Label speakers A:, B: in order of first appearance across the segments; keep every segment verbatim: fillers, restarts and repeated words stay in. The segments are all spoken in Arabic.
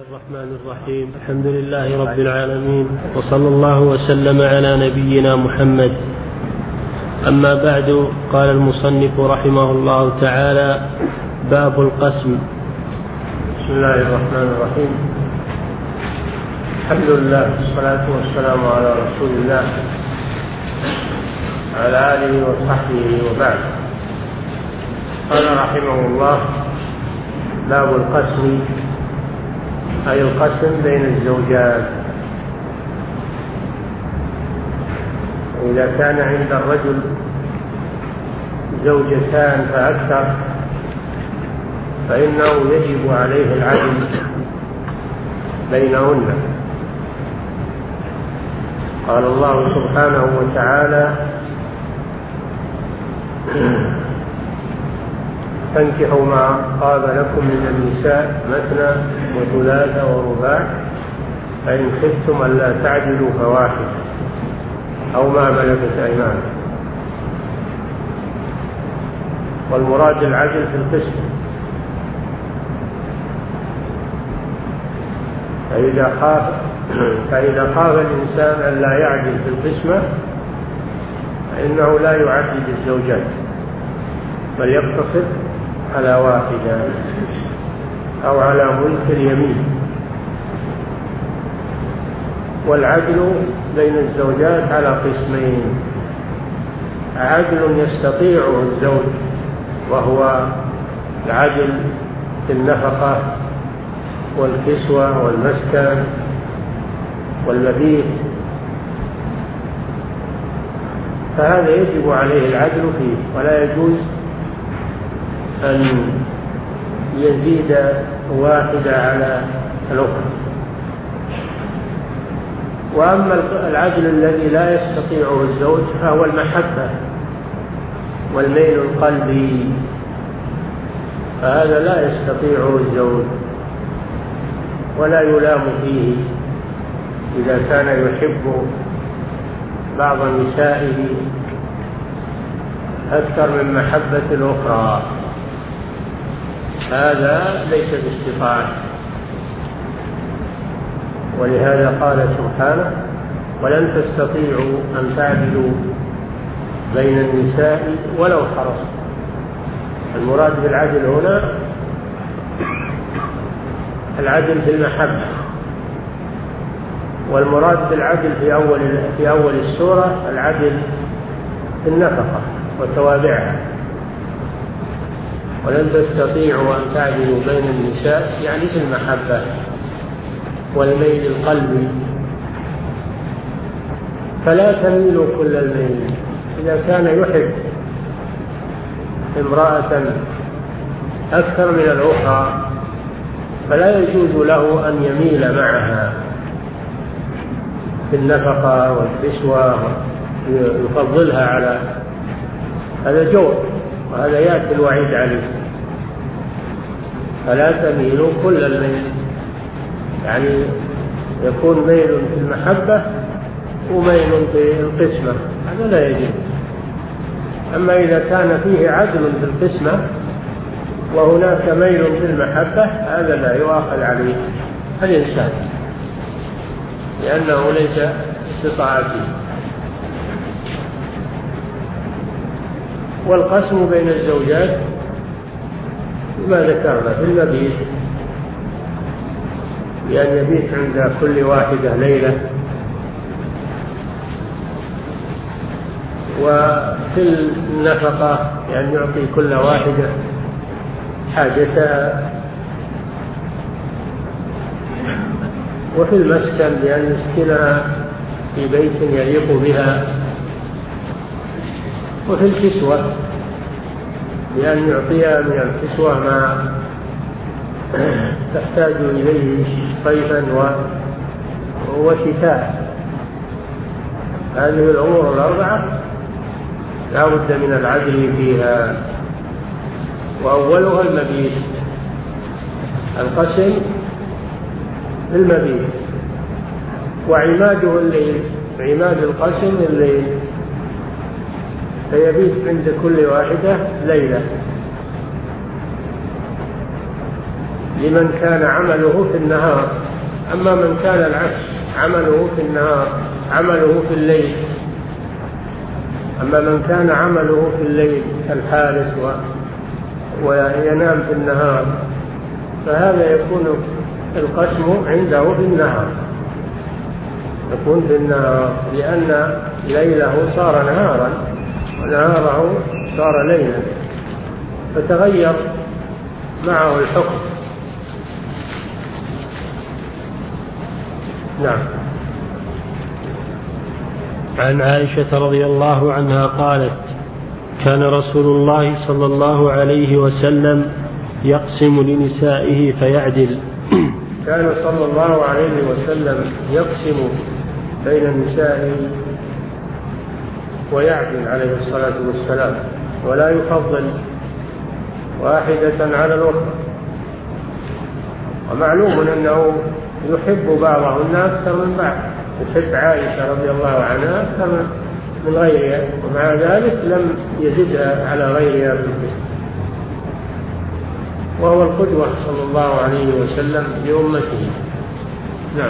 A: الرحمن الرحيم. الحمد لله رب العالمين، وصلى الله وسلم على نبينا محمد. أما بعد، قال المصنف رحمه الله تعالى: باب القسم.
B: بسم الله الرحمن الرحيم. الحمد لله والصلاة والسلام على رسول الله وعلى آله وصحبه وبعد. قال رحمه الله: باب القسم، أي القسم بين الزوجات. إذا كان عند الرجل زوجتان فأكثر فإنه يجب عليه العدل بينهن. قال الله سبحانه وتعالى: فانكحوا ما طاب لكم من النساء مثنى وثلاث ورباع فإن خفتم ألا تعدلوا فواحدة أو ما ملكت أيمانكم. والمراد العدل في القسم، فإذا خاف فإذا خاف الإنسان أن لا يعدل في القسمة فإنه لا يعدد الزوجات بل يقتصر على واحدة أو على ملك اليمين. والعدل بين الزوجات على قسمين: عدل يستطيعه الزوج وهو العدل في النفقة والكسوة والمسكن والمبيت، فهذا يجب عليه العدل فيه، ولا يجوز أن يزيد واحدة على الأخرى. وأما العدل الذي لا يستطيعه الزوج فهو المحبة والميل القلبي، فهذا لا يستطيعه الزوج ولا يلام فيه إذا كان يحب بعض نسائه أكثر من محبة الأخرى، هذا ليس باستطاعة. ولهذا قال سبحانه: ولن تستطيعوا أن تعدلوا بين النساء ولو حرصتم. المراد بالعدل هنا العدل بالمحبة، والمراد بالعدل في أول في أول السورة العدل في النفقة وتوابعها. ولن تستطيعوا أن تعدلوا بين النساء يعني في المحبة والميل القلبي، فلا تميلوا كل الميل. إذا كان يحب امرأة أكثر من الأخرى فلا يجوز له أن يميل معها في النفقة والكسوة، يفضلها على هذا جور، وهذا يأتي الوعيد عليه. فلا تميلوا كل الميل، يعني يكون ميل في المحبة وميل في القسمة، هذا لا يجوز. أما إذا كان فيه عدل في القسمة وهناك ميل في المحبة هذا لا يؤاخذ عليه الإنسان لأنه ليس استطاعته. والقسم بين الزوجات ما ذكرنا في المبيت، بأن يبيت عند كل واحدة ليلة، وفي النفقة يعني يعطي كل واحدة حاجتها، وفي المسكن بأن يسكنها في بيت يليق بها، وفي الكسوة بأن يعطيها من الكسوة ما تحتاج إليه صيفا وشتاء. هذه الأمور الأربعة لا بد من العدل فيها. وأولها المبيت، القسم المبيت، وعماده الليل، عماد القسم الليل، فيبيت عند كل واحدة ليلة. لمن كان عمله في النهار. أما من كان العكس عمله في النهار عمله في الليل أما من كان عمله في الليل كالحارس وينام في النهار فهذا يكون القسم عنده في النهار يكون في النهار لأن ليله صار نهارا ونهاره صار ليلا فتغير معه الحكم. نعم.
A: عن عائشة رضي الله عنها قالت كان رسول الله صلى الله عليه وسلم يقسم لنسائه فيعدل.
B: كان صلى الله عليه وسلم يقسم بين نسائه ويعدل عليه الصلاة والسلام ولا يفضل واحدة على الأخرى. ومعلوم أنه يحب بعضهن أكثر من بعض يحب عائشة رضي الله عنها أكثر من غيرها ومع ذلك لم يزدها على غيرها في القسم وهو القدوة صلى الله عليه وسلم لأمته. نعم.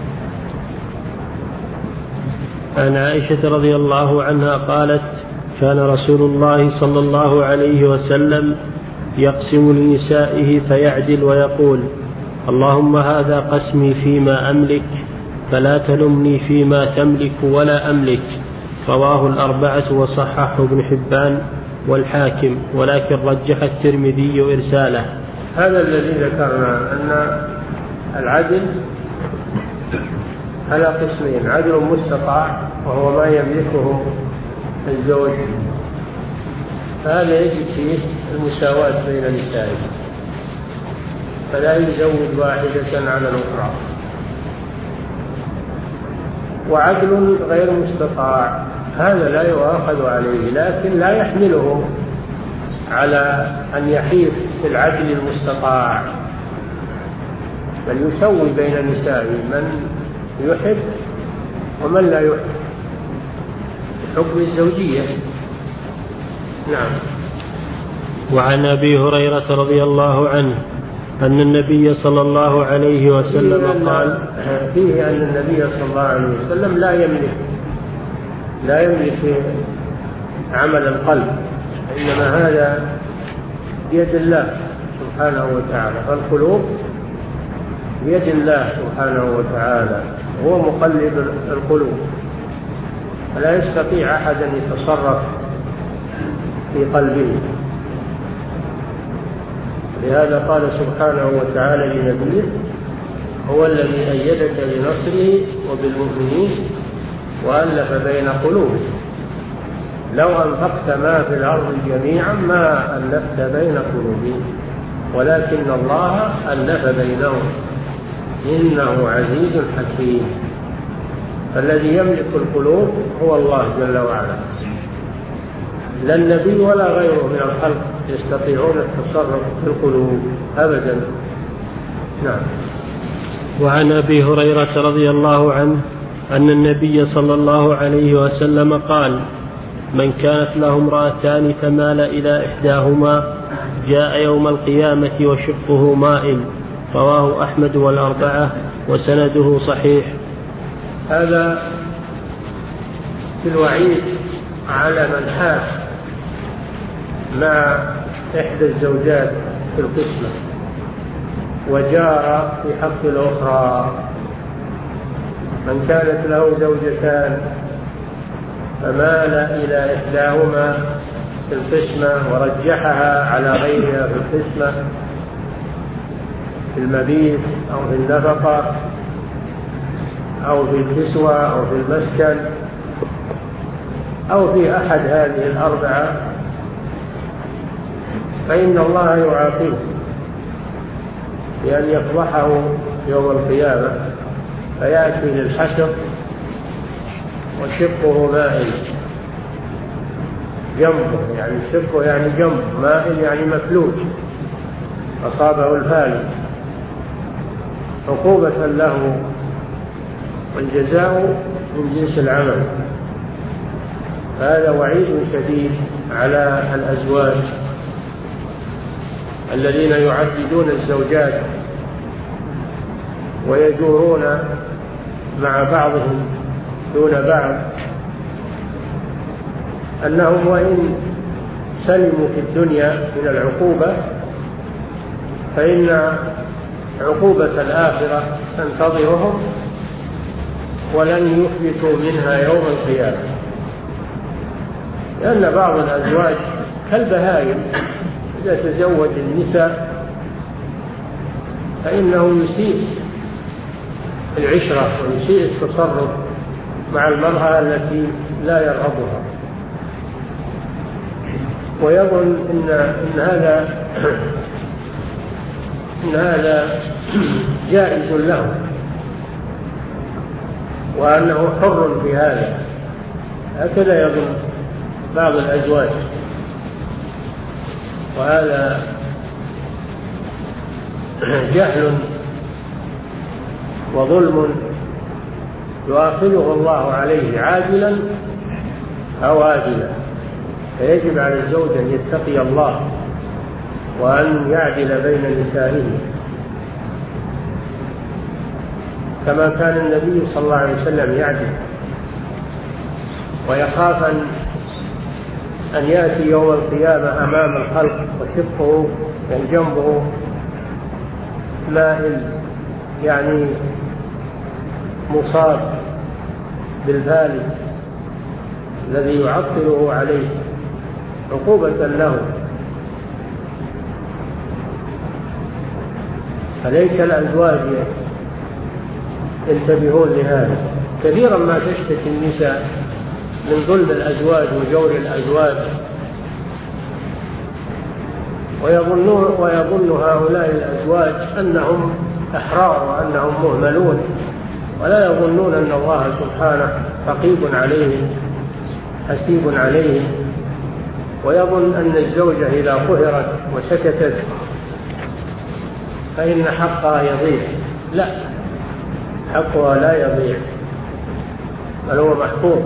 A: عن عائشة رضي الله عنها قالت كان رسول الله صلى الله عليه وسلم يقسم لنسائه فيعدل ويقول اللهم هذا قسمي فيما أملك فلا تلمني فيما تملك ولا أملك. رواه الأربعة وصححه ابن حبان والحاكم ولكن رجح الترمذي إرساله.
B: هذا الذي ذكرنا أن العدل على قسمين عدل مستطاع وهو ما يملكه الزوج فهذا يجب فيه المساواة بين النساء فلا يزوج واحدة على الأخرى. وعدل غير مستطاع هذا لا يؤاخذ عليه لكن لا يحمله على أن يحيف في العدل المستطاع بل يسوي بين النساء من يحب ومن لا يحب بحكم الزوجية. نعم.
A: وعن أبي هريرة رضي الله عنه أن النبي صلى الله عليه وسلم قال
B: فيه أن النبي صلى الله عليه وسلم لا يملك لا يملك عمل القلب إنما هذا بيد الله سبحانه وتعالى فالقلوب بيد الله سبحانه وتعالى هو مقلب القلوب فلا يستطيع أحد أن يتصرف في قلبه. لهذا قال سبحانه وتعالى لنبيه هو الذي أيدك بنصره وبالمؤمنين وألف بين قلوبهم لو أنفقت ما في الأرض جميعا ما ألفت بين قلوبهم ولكن الله ألف بينهم إنه عزيز حكيم. فالذي يملك القلوب هو الله جل وعلا لا النبي ولا غيره من الخلق يستطيعون التصرف في القلوب أبدا. نعم.
A: وعن أبي هريرة رضي الله عنه أن النبي صلى الله عليه وسلم قال من كانت له امرأتان فمال إلى إحداهما جاء يوم القيامة وشقه مائل. رواه أحمد والأربعة وسنده صحيح.
B: هذا في الوعيد على من حاف مع إحدى الزوجات في القسمة وجار في حق الأخرى. من كانت له زوجتان فمال إلى إحداهما في القسمة ورجحها على غيرها في القسمة في المبيت أو في النفقة أو في الكسوة أو في المسكن أو في أحد هذه الأربعة فإن الله يعاقبه بأن يفضحه يوم القيامة فيأتي للحشر وشقه مائل جنبه يعني شقه يعني جنب مائل يعني مفلوج أصابه الفالج عقوبة له والجزاء من جنس العمل. هذا وعيد شديد على الأزواج الذين يعددون الزوجات ويجورون مع بعضهم دون بعض، أنهم وإن سلموا في الدنيا من العقوبة فإن عقوبة الآخرة تنتظرهم ولن يفلتوا منها يوم القيامة، لأن بعض الأزواج كالبهائم إذا تزوج النساء فإنه يسيء العشرة ويسيء التصرف مع المرأة التي لا يرغبها، ويظن إن, إن هذا إن هذا جائز له وأنه حر في هذا، هكذا يظن بعض الأزواج، وهذا جهل وظلم يؤاخذه الله عليه عاجلا أو آجلا. فيجب على الزوج أن يتقي الله وأن يعدل بين نسائه كما كان النبي صلى الله عليه وسلم يعدل، ويخاف أن أن يأتي يوم القيامة أمام الخلق وشقه وجنبه مائل، يعني مصاب بالفالج الذي يعطله عليه عقوبة له. فليس الأزواج ينتبهون لهذا. كثيرا ما تشتكي النساء من ظلم الأزواج وجور الأزواج، ويظنون ويظن هؤلاء الأزواج أنهم أحرار وأنهم مهملون، ولا يظنون أن الله سبحانه رقيب عليهم حسيب عليهم، ويظن أن الزوجة إذا قهرت وسكتت فإن حقها يضيع. لا، حقها لا يضيع، بل هو محفوظ،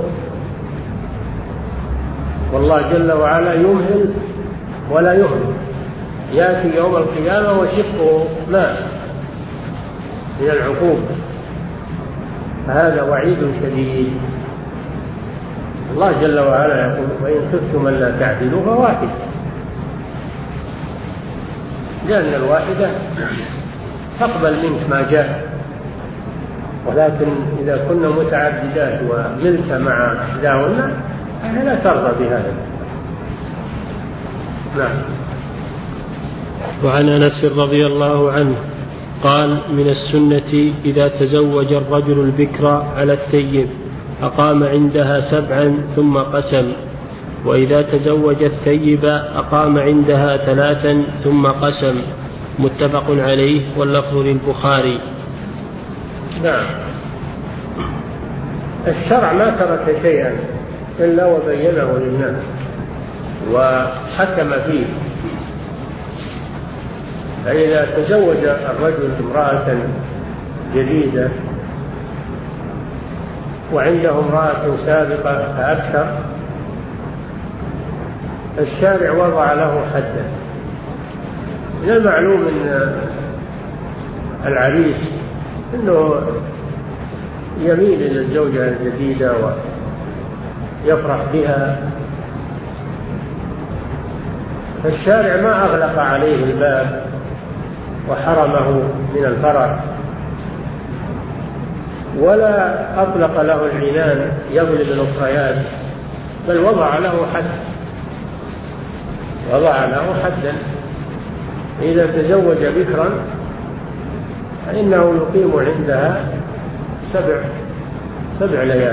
B: والله جل وعلا يمهل ولا يهمل. يأتي يوم القيامة وشقه ماء من العقوبة، فهذا وعيد شديد. الله جل وعلا يقول: وإن خفتم ألا تعدلوا فواحد، لأن الواحدة تقبل منك ما جاء، ولكن إذا كنا متعددات وملك مع إحداهن فهي لا ترضى بهذا. نعم.
A: وعن أنس رضي الله عنه قال: من السنة إذا تزوج الرجل البكر على الثيب أقام عندها سبعا ثم قسم، وإذا تزوج الثيب أقام عندها ثلاثا ثم قسم. متفق عليه واللفظ للبخاري.
B: نعم. الشرع ما ترك شيئا إلا وبينه للناس وحكم فيه. فإذا تزوج الرجل امرأة جديدة وعنده امرأة سابقة فأكثر، الشارع وضع له حدا. من المعلوم أن العريس أنه يميل إلى الزوجة الجديدة ويفرح بها، فالشارع ما أغلق عليه الباب وحرمه من الفرح، ولا أطلق له العنان يظلم الأخريات، بل وضع له حد وضع له حدا. إذا تزوج بكرا فإنه يقيم عندها سبع سبع ليال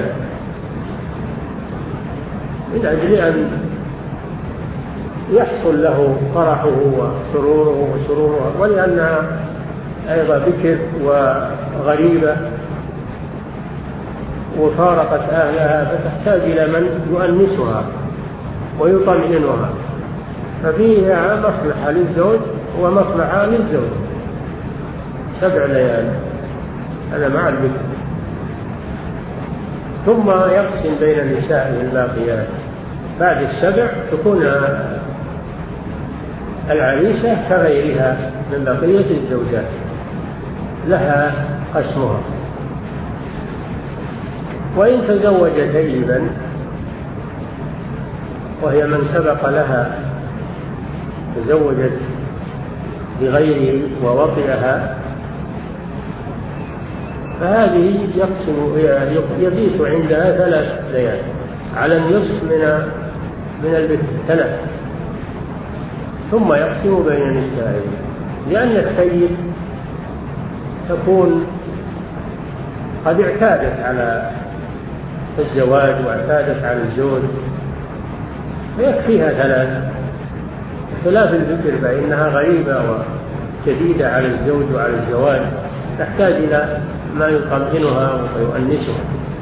B: من أجل أن يحصل له فرحه وسروره وسرورها، ولأنها أيضا بكر وغريبة وفارقت أهلها فتحتاج إلى من يؤنسها ويطمئنها، ففيها مصلحة للزوج ومصلحة للزوج. سبع ليال هذا مع البكر، ثم يقسم بين نسائه الباقيات. بعد السبع تكون العريسة كغيرها من بقية الزوجات، لها قسمها. وإن تزوج ثيبا وهي من سبق لها تزوجت بغيره ووطئها فهذه يقسم يبيت عندها ثلاث ليالي على النصف من من البت ثلاث، ثم يقسم بين نسائه، لأن الثيب تكون قد اعتادت على الزواج واعتادت على الزوج فيكفيها ثلاث، خلاف البكر فإنها غريبة وجديدة على الزوج وعلى الزواج، تحتاج إلى ما يطمئنها ويؤنسها،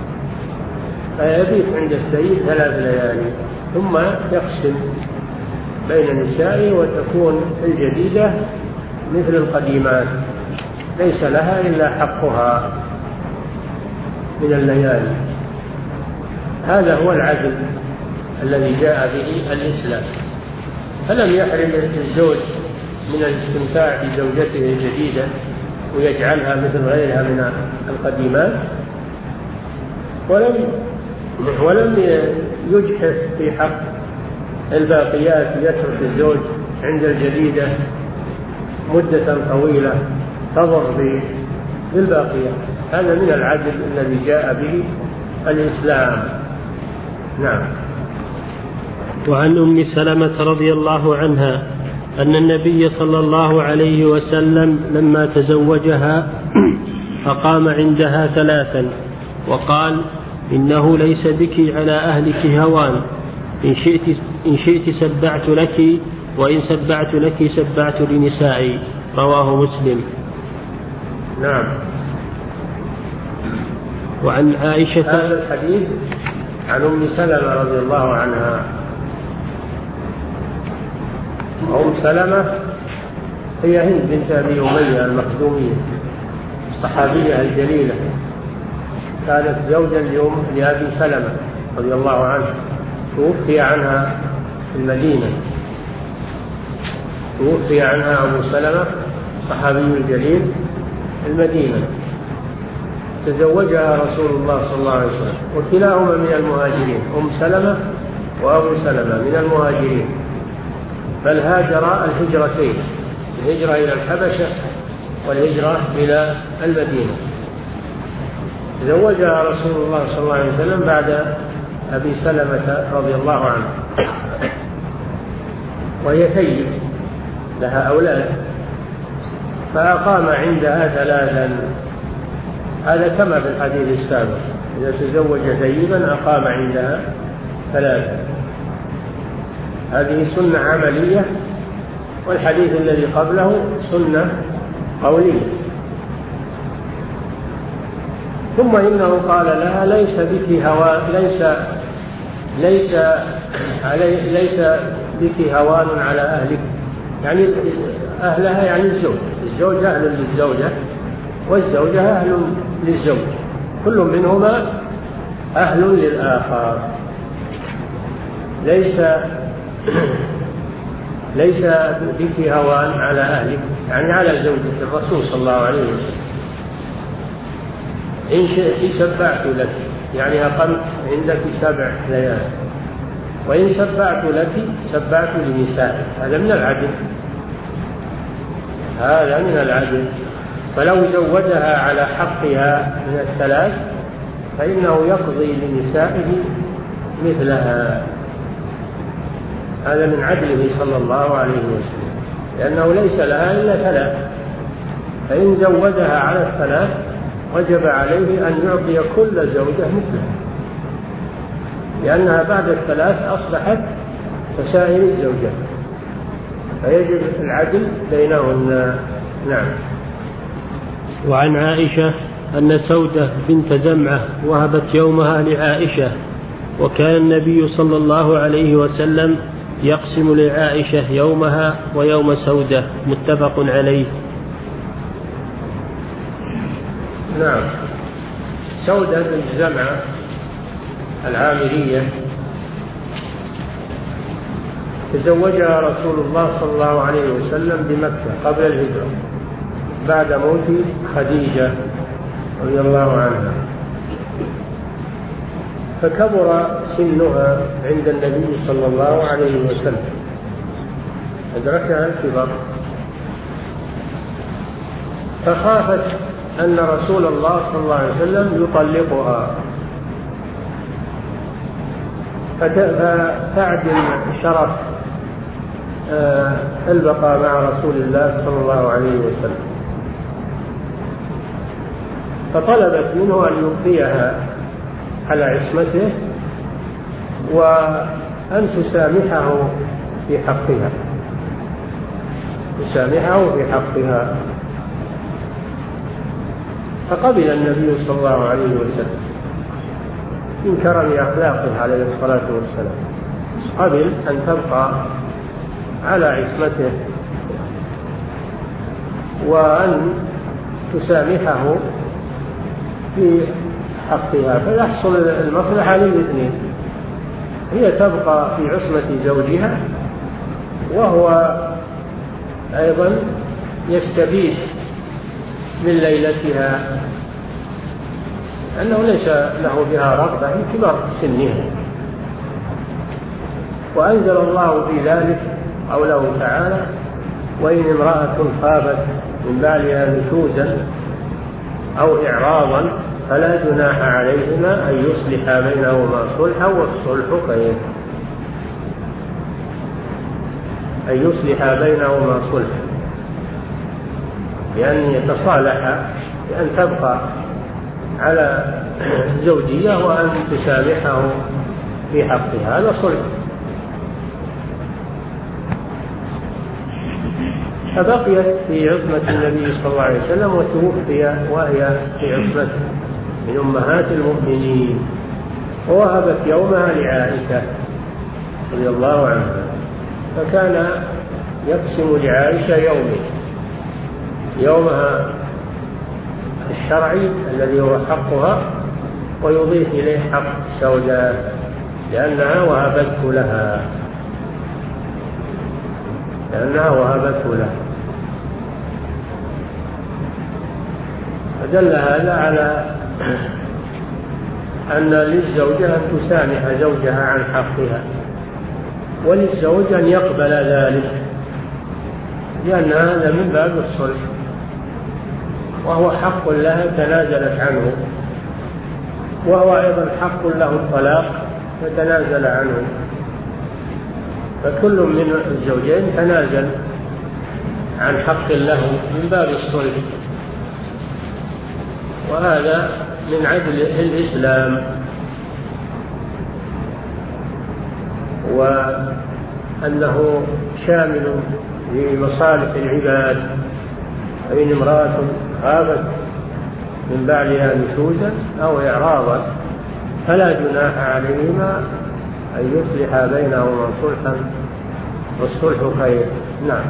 B: فيبيت عند السيد ثلاث ليالي ثم يقسم بين نسائه، وتكون الجديدة مثل القديمات ليس لها إلا حقها من الليالي. هذا هو العدل الذي جاء به الإسلام، فلم يحرم الزوج من الاستمتاع بزوجته الجديدة ويجعلها مثل غيرها من القديمات، ولم ولم يجحف في حق الباقيات يترك الزوج عند الجديدة مدة طويلة تضر بالباقيات. هذا من العدل الذي جاء به الإسلام. نعم.
A: وعن أم سلمة رضي الله عنها أن النبي صلى الله عليه وسلم لما تزوجها أقام عندها ثلاثا وقال: إنه ليس بك على أهلك هوان، إن شئت, إن شئت سبعت لك، وإن سبعت لك سبعت لنسائي. رواه مسلم.
B: نعم.
A: وعن عائشة
B: هذا الحديث عن أم سلمة رضي الله عنها. أم سلمة هي هند بنت أبي أمية المخزومية الصحابية الجليلة، كانت زوجا لأبي سلمة رضي الله عنه، توفي عنها في المدينة، توفي عنها أبو سلمة الصحابي الجليل في المدينة، تزوجها رسول الله صلى الله عليه وسلم، وكلاهما من المهاجرين، أم سلمة وأبو سلمة من المهاجرين، بل هاجر الهجرتين، الهجرة إلى الحبشة والهجرة إلى المدينة. تزوجها رسول الله صلى الله عليه وسلم بعد أبي سلمة رضي الله عنه، وهي ثيب لها أولاد، فأقام عندها ثلاثا. هذا كما في الحديث السابق، إذا تزوج ثيبا أقام عندها ثلاثا. هذه سنة عملية، والحديث الذي قبله سنة قولية. ثم إنه قال لها: ليس بك هوان، ليس ليس علي ليس بك هوان على أهلك، يعني أهلها يعني الزوج، الزوج أهل للزوجة والزوجة أهل للزوج، كل منهما أهل للآخر. ليس ليس بك هوان على أهلك، يعني على زوجة الرسول صلى الله عليه وسلم. إن شئت سبعت لك، يعني أقمت عندك سبع ليال، وإن سبعت لك سبعت لنسائك. هذا من العدل، هذا من العدل. فلو زودها على حقها من الثلاث فإنه يقضي لنسائه مثلها. هذا من عدله صلى الله عليه وسلم، لأنه ليس لها إلا ثلاث، فإن زودها على الثلاث وجب عليه أن يعطي كل زوجة مثلها، لأنها بعد الثلاث أصبحت كسائر الزوجات، فيجب العدل بينهن. نعم.
A: وعن عائشة أن سودة بنت زمعة وهبت يومها لعائشة، وكان النبي صلى الله عليه وسلم يقسم لعائشة يومها ويوم سودة. متفق عليه.
B: نعم. سودة بنت زمعة العامرية تزوجها رسول الله صلى الله عليه وسلم بمكة قبل الهجرة بعد موت خديجة رضي الله عنها، فكبر سنها عند النبي صلى الله عليه وسلم، أدركها الكبر، فخافت أن رسول الله صلى الله عليه وسلم يطلقها، فتعدم شرف البقاء مع رسول الله صلى الله عليه وسلم، فطلبت منه أن يبقيها على عصمته وأن تسامحه في حقها، تسامحه في حقها. فقبل النبي صلى الله عليه وسلم من كرم أخلاقه عليه الصلاة والسلام، قبل أن تبقى على عصمته وأن تسامحه في حقها، فيحصل المصلحة للاثنين، هي تبقى في عصمة زوجها وهو أيضا يستفيد من ليلتها، أنه ليس له بها رغبة في كبر سنها. وأنزل الله في ذلك قوله تعالى: وإن امرأة خافت من بعلها نشوزا أو إعراضا فلا جناح عليهما أن يصلحا بينهما صلحا والصلح خير، أن يصلحا بينهما صلحا، بأن يتصالحا، بأن تبقى على زوجية وأن تسامحه في حقها، هذا صلح. فبقيت في عصمة النبي صلى الله عليه وسلم وتوفي وهي في عصمته من أمهات المؤمنين، ووهبت يومها لعائشة رضي الله عنها، فكان يقسم لعائشة يومه، يومها الشرعي الذي هو حقها، ويضيف إليه حق السوداء لأنها وهبته لها لأنها وهبته لها فدل هذا على أن للزوجة أن تسامح زوجها عن حقها، وللزوج أن يقبل ذلك، لأن هذا من باب الصلح، وهو حق لها تنازلت عنه، وهو أيضا حق له الطلاق فتنازل عنه، فكل من الزوجين تنازل عن حق له من باب الصلح، وهذا من عدل الإسلام، وأنه شامل لمصالح العباد. فإن امرأة خافت من بعلها نشوزا أو إعراضا فلا جناح عليهما أن يصلحا بينهما صلحا والصلح خير. نعم.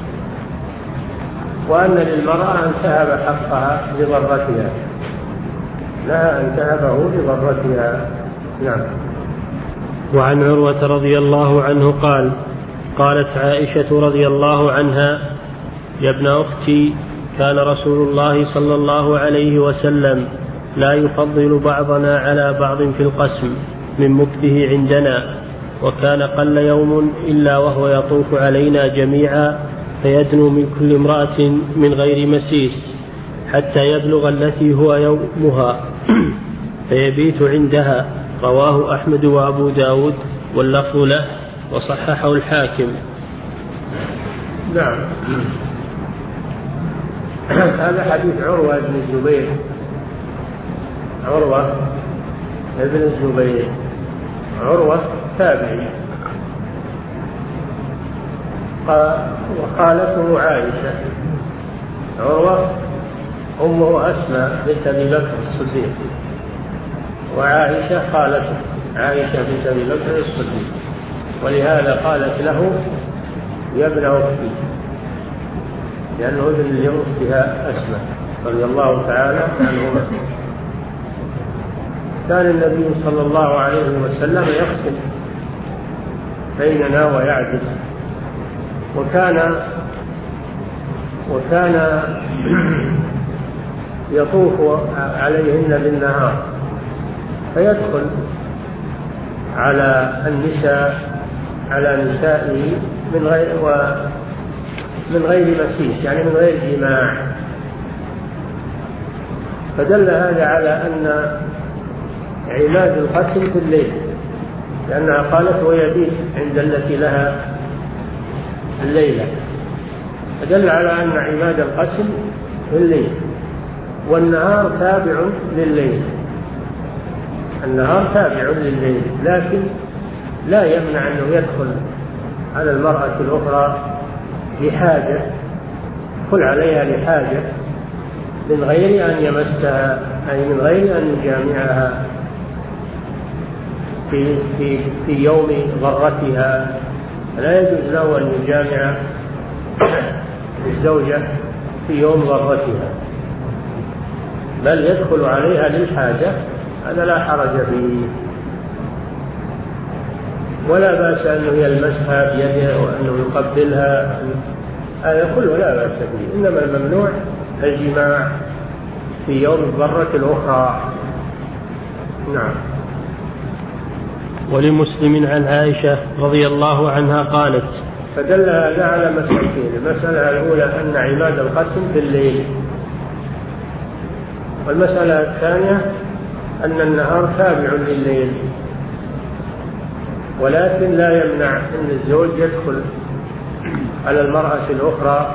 B: وأن للمرأة أن تهب حقها لضرتها، لها أن تهبه لضرتها. نعم.
A: وعن عروة رضي الله عنه قال: قالت عائشة رضي الله عنها: يا ابن أختي، كان رسول الله صلى الله عليه وسلم لا يفضل بعضنا على بعض في القسم من مكثه عندنا، وكان قل يوم إلا وهو يطوف علينا جميعا فيدنو من كل امرأة من غير مسيس حتى يبلغ التي هو يومها فيبيت عندها. رواه أحمد وأبو داود واللفظ له وصححه الحاكم.
B: نعم. هذا حديث عروة بن الزبير، عروة بن الزبير، عروة تابعي، وخالته عائشة. عروة أمه أسماء بنت أبي بكر الصديق، وعائشة خالته عائشة بنت أبي بكر الصديق، ولهذا قالت له: يا ابن أختي، لأنه ابن لأختها أسماء رضي الله تعالى عنهما. كان النبي صلى الله عليه وسلم يقسم بيننا ويعدل، وكان وكان يطوف عليهن بالنهار فيدخل على النساء على نسائه من غير ومن غير مسيس، يعني من غير جماع. فدل هذا على أن عماد القسم في الليل، لأنها قالت ويبيت عند التي لها الليلة، فدل على أن عماد القسم في الليل، والنهار تابع لليل، النهار تابع لليل، لكن لا يمنع أنه يدخل على المرأة الأخرى لحاجة، يدخل عليها لحاجة من غير أن يمسها، أي من غير أن يجامعها في, في, في يوم ضرتها. لا يجوز له أن يجامع الزوجة في يوم ضرتها، بل يدخل عليها للحاجة، هذا لا حرج فيه، ولا بأس أنه يلمسها بيده وأنه يقبلها، هذا كله لا بأس به. إنما الممنوع الجماع في يوم الضرة الأخرى. نعم.
A: ولمسلم عن عائشة رضي الله عنها قالت:
B: فدل هذا على مسألتين: المسألة الأولى أن عماد القسم في الليل، والمسألة الثانية أن النهار تابع لليل، ولكن لا يمنع أن الزوج يدخل على المرأة الأخرى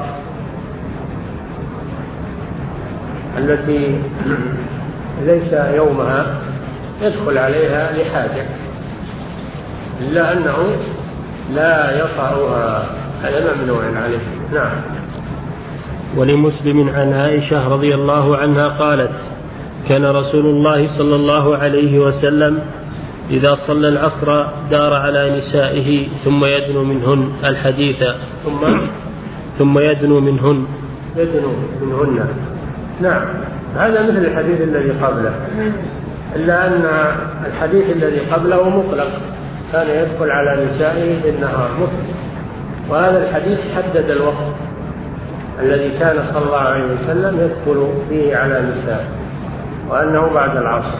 B: التي ليس يومها، يدخل عليها لحاجة، إلا أنه لا يطأها، هذا ممنوع عليه. نعم.
A: ولمسلم عن عائشة رضي الله عنها قالت: كان رسول الله صلى الله عليه وسلم إذا صلى العصر دار على نسائه ثم يدنو منهن الحديث
B: ثم
A: ثم يدنو منهن
B: يدنو منهن. نعم، هذا مثل الحديث الذي قبله، إلا أن الحديث الذي قبله مطلق، كان يدخل على نسائه بالنهار مطلق، وهذا الحديث حدد الوقت الذي كان صلى الله عليه وسلم يدخل فيه على نسائه، وأنه بعد العصر،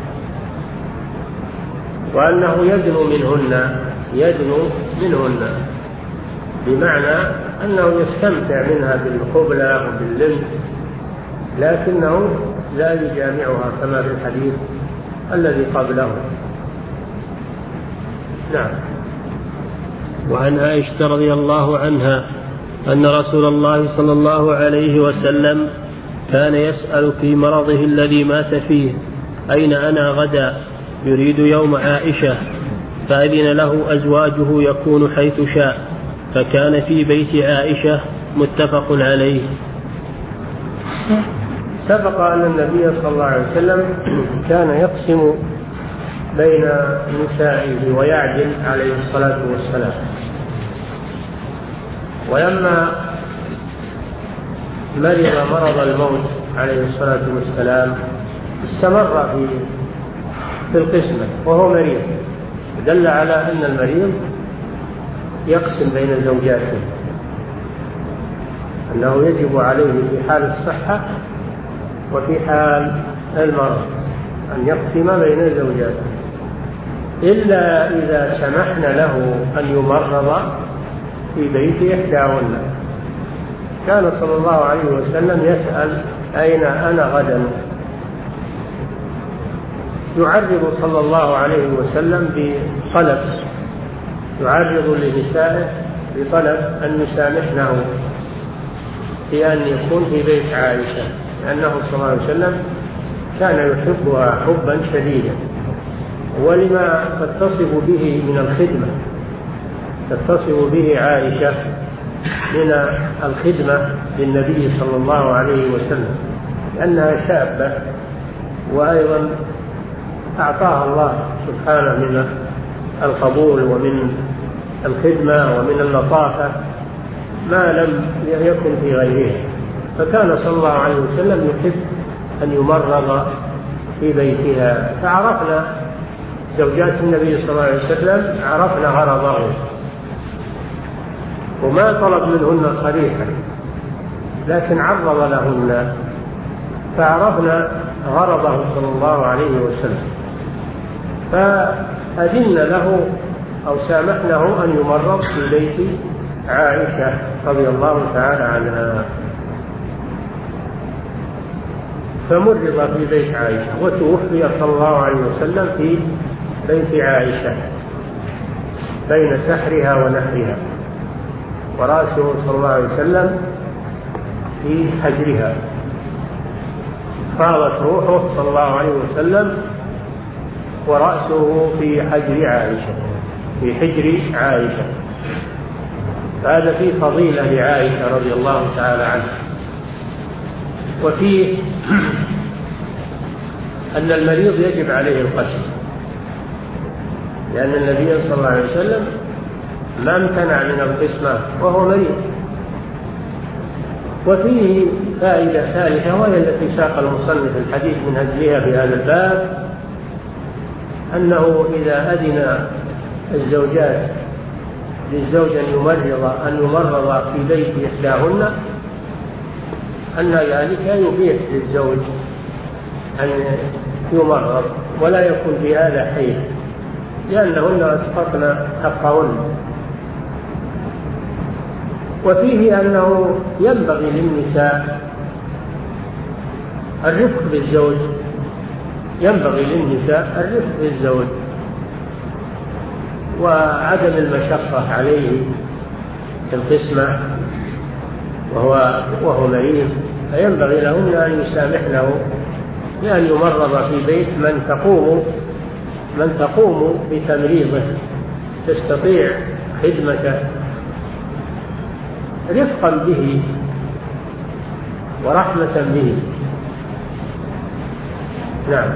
B: وأنه يدنو منهن، يدنو منهن بمعنى أنه يستمتع منها بالقبلة وباللمس، لكنه لا يجامعها كما في الحديث الذي قبله. نعم.
A: وعن عائشة رضي الله عنها أن رسول الله صلى الله عليه وسلم كان يسأل في مرضه الذي مات فيه: أين أنا غدا؟ يريد يوم عائشة، فأذن له أزواجه يكون حيث شاء، فكان في بيت عائشة. متفق عليه.
B: سبق أن النبي صلى الله عليه وسلم كان يقسم بين نسائه ويعدل عليه الصلاة والسلام، ولما مرض مرض الموت عليه الصلاة والسلام استمر في في القسمة وهو مريض، دل على أن المريض يقسم بين زوجاته، أنه يجب عليه في حال الصحة وفي حال المرض أن يقسم بين زوجاته، إلا إذا سمحنا له أن يمرض في بيت إحداهن. كان صلى الله عليه وسلم يسأل: أين أنا غدا؟ يعرض صلى الله عليه وسلم بطلب، يعرض لنسائه بطلب أن يسامحنه في أن يكون في بيت عائشة، لأنه صلى الله عليه وسلم كان يحبها حبا شديدا، ولما تتصف به من الخدمة، تتصف به عائشة من الخدمة للنبي صلى الله عليه وسلم، لأنها شابة، وأيضا أعطاها الله سبحانه من القبول ومن الخدمة ومن اللطافة ما لم يكن في غيرها، فكان صلى الله عليه وسلم يحب أن يمرض في بيتها. فعرفنا زوجات النبي صلى الله عليه وسلم، عرفنا غرضه، وما طلب منهن صريحا، لكن عرض لهن فعرفنا غرضه صلى الله عليه وسلم، فأذن له أو سامحناه أن يمرض في بيت عائشة رضي الله تعالى عنها، فمرض في بيت عائشة، وتوفي صلى الله عليه وسلم في بيت عائشة بين سحرها ونحرها، ورأسه صلى الله عليه وسلم في حجرها، فاضت روحه صلى الله عليه وسلم ورأسه في حجر عائشة في حجر عائشة. هذا فيه فضيلة لعائشة رضي الله تعالى عنها. وفيه أن المريض يجب عليه القسم، لأن النبي صلى الله عليه وسلم ما امتنع من القسمة وهو مريض. وفيه فائدة ثالثة وهي التي ساق المصنف الحديث من أجلها في هذا الباب، أنه إذا أذن الزوجات للزوج أن يمرض أن يمرض في بيت إحداهن أن ذلك يبيح للزوج أن يمرض ولا يكون في هذا حيل، لأنهن أسقطن حقهن. وفيه أنه ينبغي للنساء الرفق بالزوج، ينبغي للنساء الرفق بالزوج وعدم المشقة عليه في القسمة وهو, وهو مريض، فينبغي لهن أن يسامحنه بأن يمرض في بيت من تقوم من تقوم بتمريضه تستطيع خدمته رفقا به ورحمة به. نعم.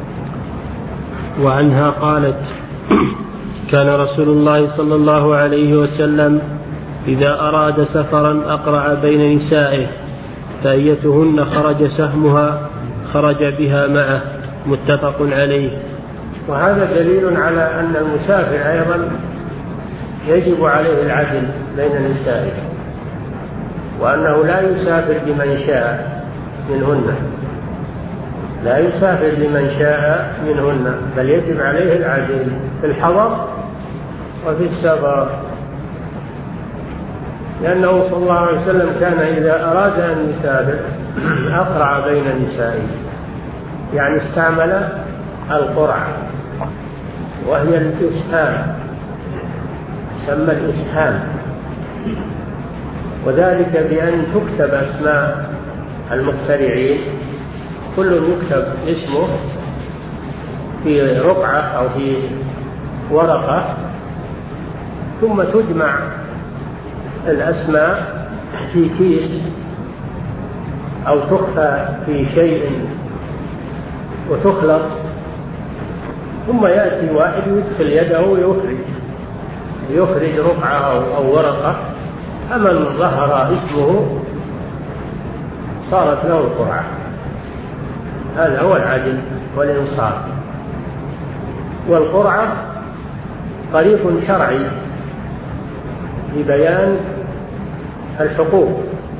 A: وعنها قالت: كان رسول الله صلى الله عليه وسلم إذا أراد سفرا أقرع بين نسائه، فأيتهن خرج سهمها خرج بها معه، متفق عليه.
B: وهذا دليل على أن المسافر أيضا يجب عليه العدل بين نسائه، وأنه لا يسافر بمن شاء منهن لا يسافر لمن شاء منهن بل يجب عليه العدل في الحضر وفي السفر، لأنه صلى الله عليه وسلم كان إذا أراد أن يسافر أقرع بين نسائه، يعني استعمل القرعة وهي الإسهام، سمى الإسهام، وذلك بأن تكتب أسماء المقترعين، كل يكتب اسمه في رقعة أو في ورقة، ثم تجمع الأسماء في كيس أو تخفى في شيء وتخلط، ثم يأتي واحد يدخل يده ويخرج يخرج رقعة أو ورقة، فمن ظهر اسمه صارت له القرعة. هذا هو العدل والإنصاف. والقرعة طريق شرعي لبيان الحقوق،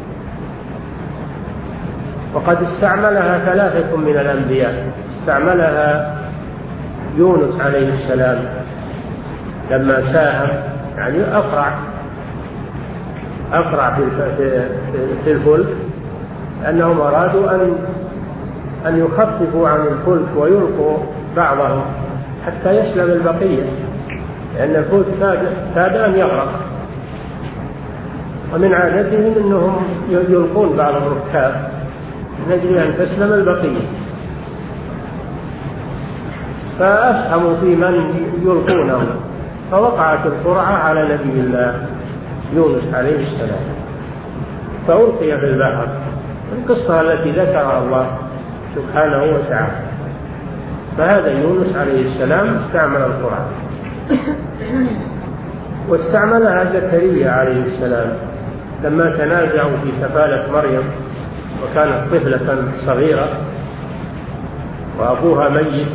B: وقد استعملها ثلاثة من الأنبياء. استعملها يونس عليه السلام لما ساهم، يعني أقرع أقرع في الفلك، أنهم أرادوا أن أن يخففوا عن الفلك ويلقوا بعضهم حتى يسلم البقية، لأن الفلك كاد أن يغرق، ومن عادتهم أنهم يلقون بعض الركاب من أجل أن تسلم البقية، فأسهموا في من يلقونه، فوقعت القرعة على نبي الله يونس عليه السلام فألقي في البحر، القصة التي ذكرها الله سبحانه وتعالى. فهذا يونس عليه السلام استعمل القرعة. واستعملها زكريا عليه السلام لما تنازعوا في كفالة مريم، وكانت طفلة صغيرة وأبوها ميت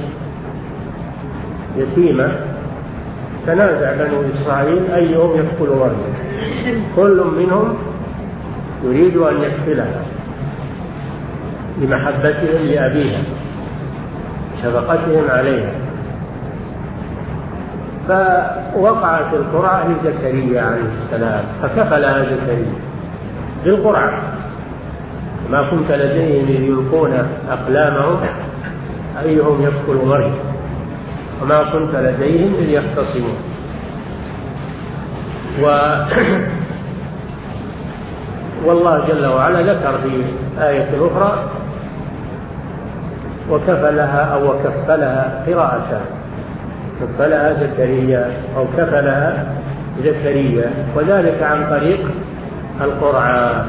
B: يتيمة، تنازع بنو إسرائيل أيهم يكفل مريم، كل منهم يريد أن يكفلها، لمحبتهم لأبيها شفقتهم عليها. فوقعت القرعة لزكريا عليه السلام فكفلها زكريا بالقرعة. ما كنت لديهم إذ يلقون أقلامهم أيهم يكفل مريم وما كنت لديهم إذ يختصمون. و... والله جل وعلا ذكر في آية أخرى وكفلها أو وكفلها قراءتان، كفلها زكريا أو كفلها زكريا، وذلك عن طريق القرعة.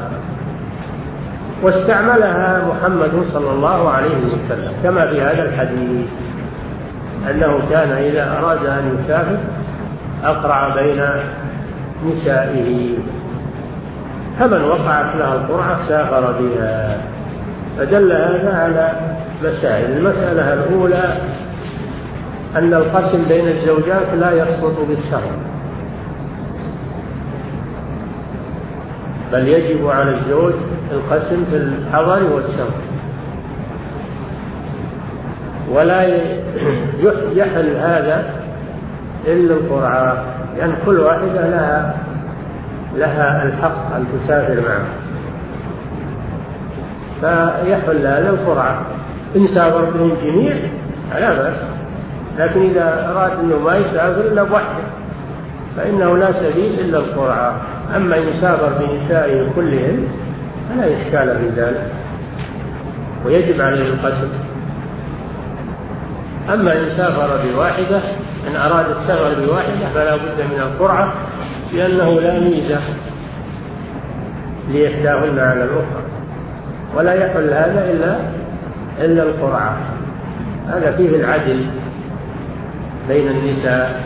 B: واستعملها محمد صلى الله عليه وسلم كما في هذا الحديث أنه كان إذا أراد أن يسافر أقرع بين نسائه، فمن وقعت له القرعة سافر بها. فدل هذا على مسائل. المسألة الأولى أن القسم بين الزوجات لا يسقط بالسهو، بل يجب على الزوج القسم في الحضر والسهو، ولا يحل هذا إلا القرعة، لأن كل واحدة لها لها الحق أن تسافر معه، فيحل هذا القرعة. إن سافر بهم جميع لا بأس، لكن إذا أراد أنه ما يسافر إلا بوحده فإنه لا سبيل إلا القرعة. أما إن سافر بنسائه كلهم فلا إشكال في ذلك ويجب عليه القسم. أما إن سافر بواحدة، إن أراد السفر بواحدة فلا بد من القرعة، لأنه لا ميزة لإحداهن على الأخرى، ولا يحل هذا إلا إلا القرعة. هذا فيه العدل بين النساء.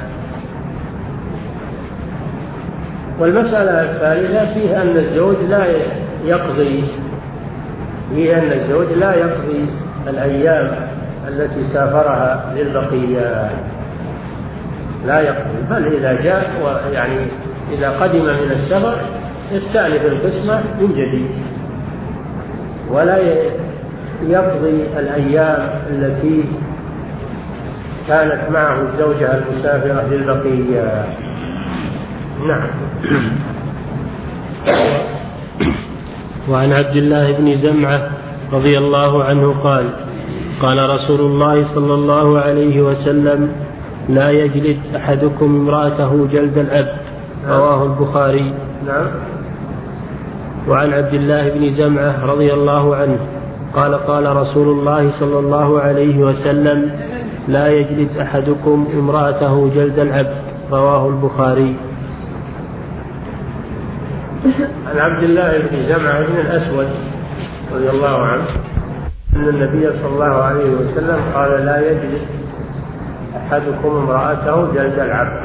B: والمسألة الثالثة فيها أن الزوج لا يقضي فيها أن الزوج لا يقضي الأيام التي سافرها للبقية، لا يقضي، بل إذا جاء ويعني إذا قدم من السفر يستأنف القسمة من جديد، ولا يقضي الأيام التي كانت معه الزوجة المسافرة للبقية. نعم.
A: وعن عبد الله بن زمعة رضي الله عنه قال: قال رسول الله صلى الله عليه وسلم: لا يجلد أحدكم امرأته جلد العبد. رواه البخاري.
B: نعم.
A: وعن عبد الله بن زمعة رضي الله عنه قال: قال رسول الله صلى الله عليه وسلم: لا يجلد أحدكم امرأته جلد العبد. رواه البخاري.
B: عن عبد الله بن زمعة بن الأسود رضي الله عنه أن النبي صلى الله عليه وسلم قال: لا يجلد أحدكم امرأته جلد العبد.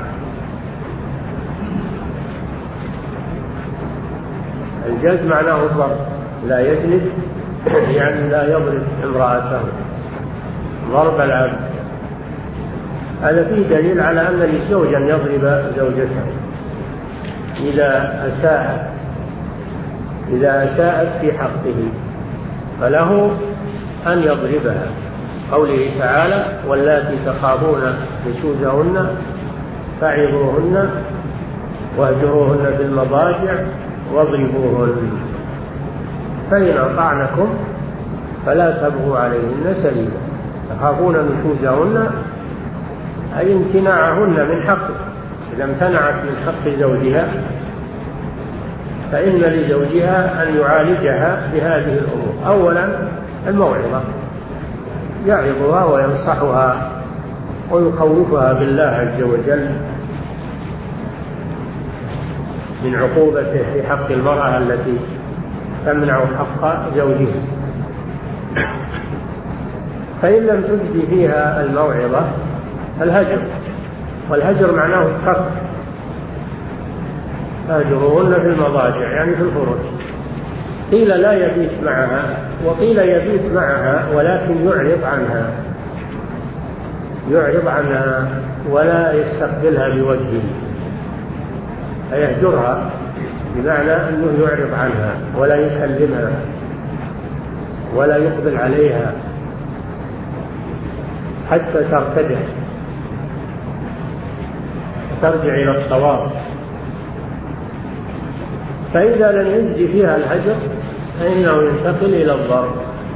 B: الجلد معناه الضرب، لا يجلد يعني لا يضرب امرأته ضرب العبد. هذا فيه دليل على أن للزوج أن يضرب زوجته إذا أساءت إذا أساءت في حقه، فله أن يضربها. قوله تعالى: واللاتي تخافون نشوزهن فعظوهن واهجروهن في المضاجع واضربوهن، فإن أطعنكم فلا تبغوا عليهن سبيلا. تخافون نشوزهن أي امتناعهن من حقه، إذا امتنعت من حق زوجها فإن لزوجها أن يعالجها بهذه الأمور. أولا الموعظة، يعظها وينصحها ويخوفها بالله عز وجل من عقوبته في حق المرأة التي تمنع حق زوجها. فإن لم تجدي فيها الموعظة الهجر، والهجر معناه الترك. هاجروهن في المضاجع يعني في الفروج. قيل لا يبيت معها وقيل يبيت معها ولكن يعرض عنها يعرض عنها ولا يستقبلها بوجهه، فيهجرها بمعنى أنه يعرض عنها ولا يكلمها ولا يقبل عليها حتى ترتدع وترجع إلى الصواب. فإذا لم يجد فيها الهجر فإنه ينتقل إلى الضرب.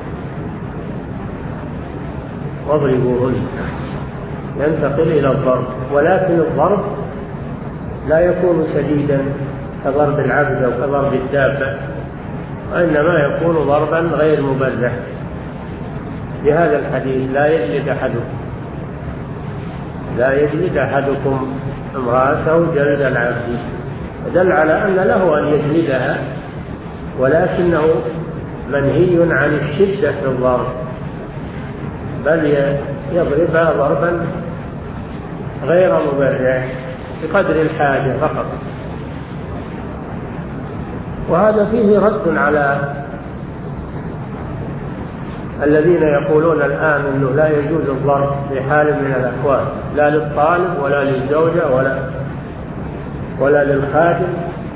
B: واضربوهن، ينتقل إلى الضرب، ولكن الضرب لا يكون شديدا كضرب العبد أو كضرب الدابة، وإنما يكون ضربا غير مبرح. بهذا الحديث لا يجلد أحدكم لا يجلد أحدكم امرأته جلد العبد، ودل على أن له أن يجلدها، ولكنه منهي عن الشدة في الضرب، بل يضربها ضربا غير مبرح بقدر الحاجة فقط. وهذا فيه رد على الذين يقولون الآن أنه لا يجوز الضرب في حال من الأحوال، لا للطالب ولا للزوجة ولا ولا للخادم.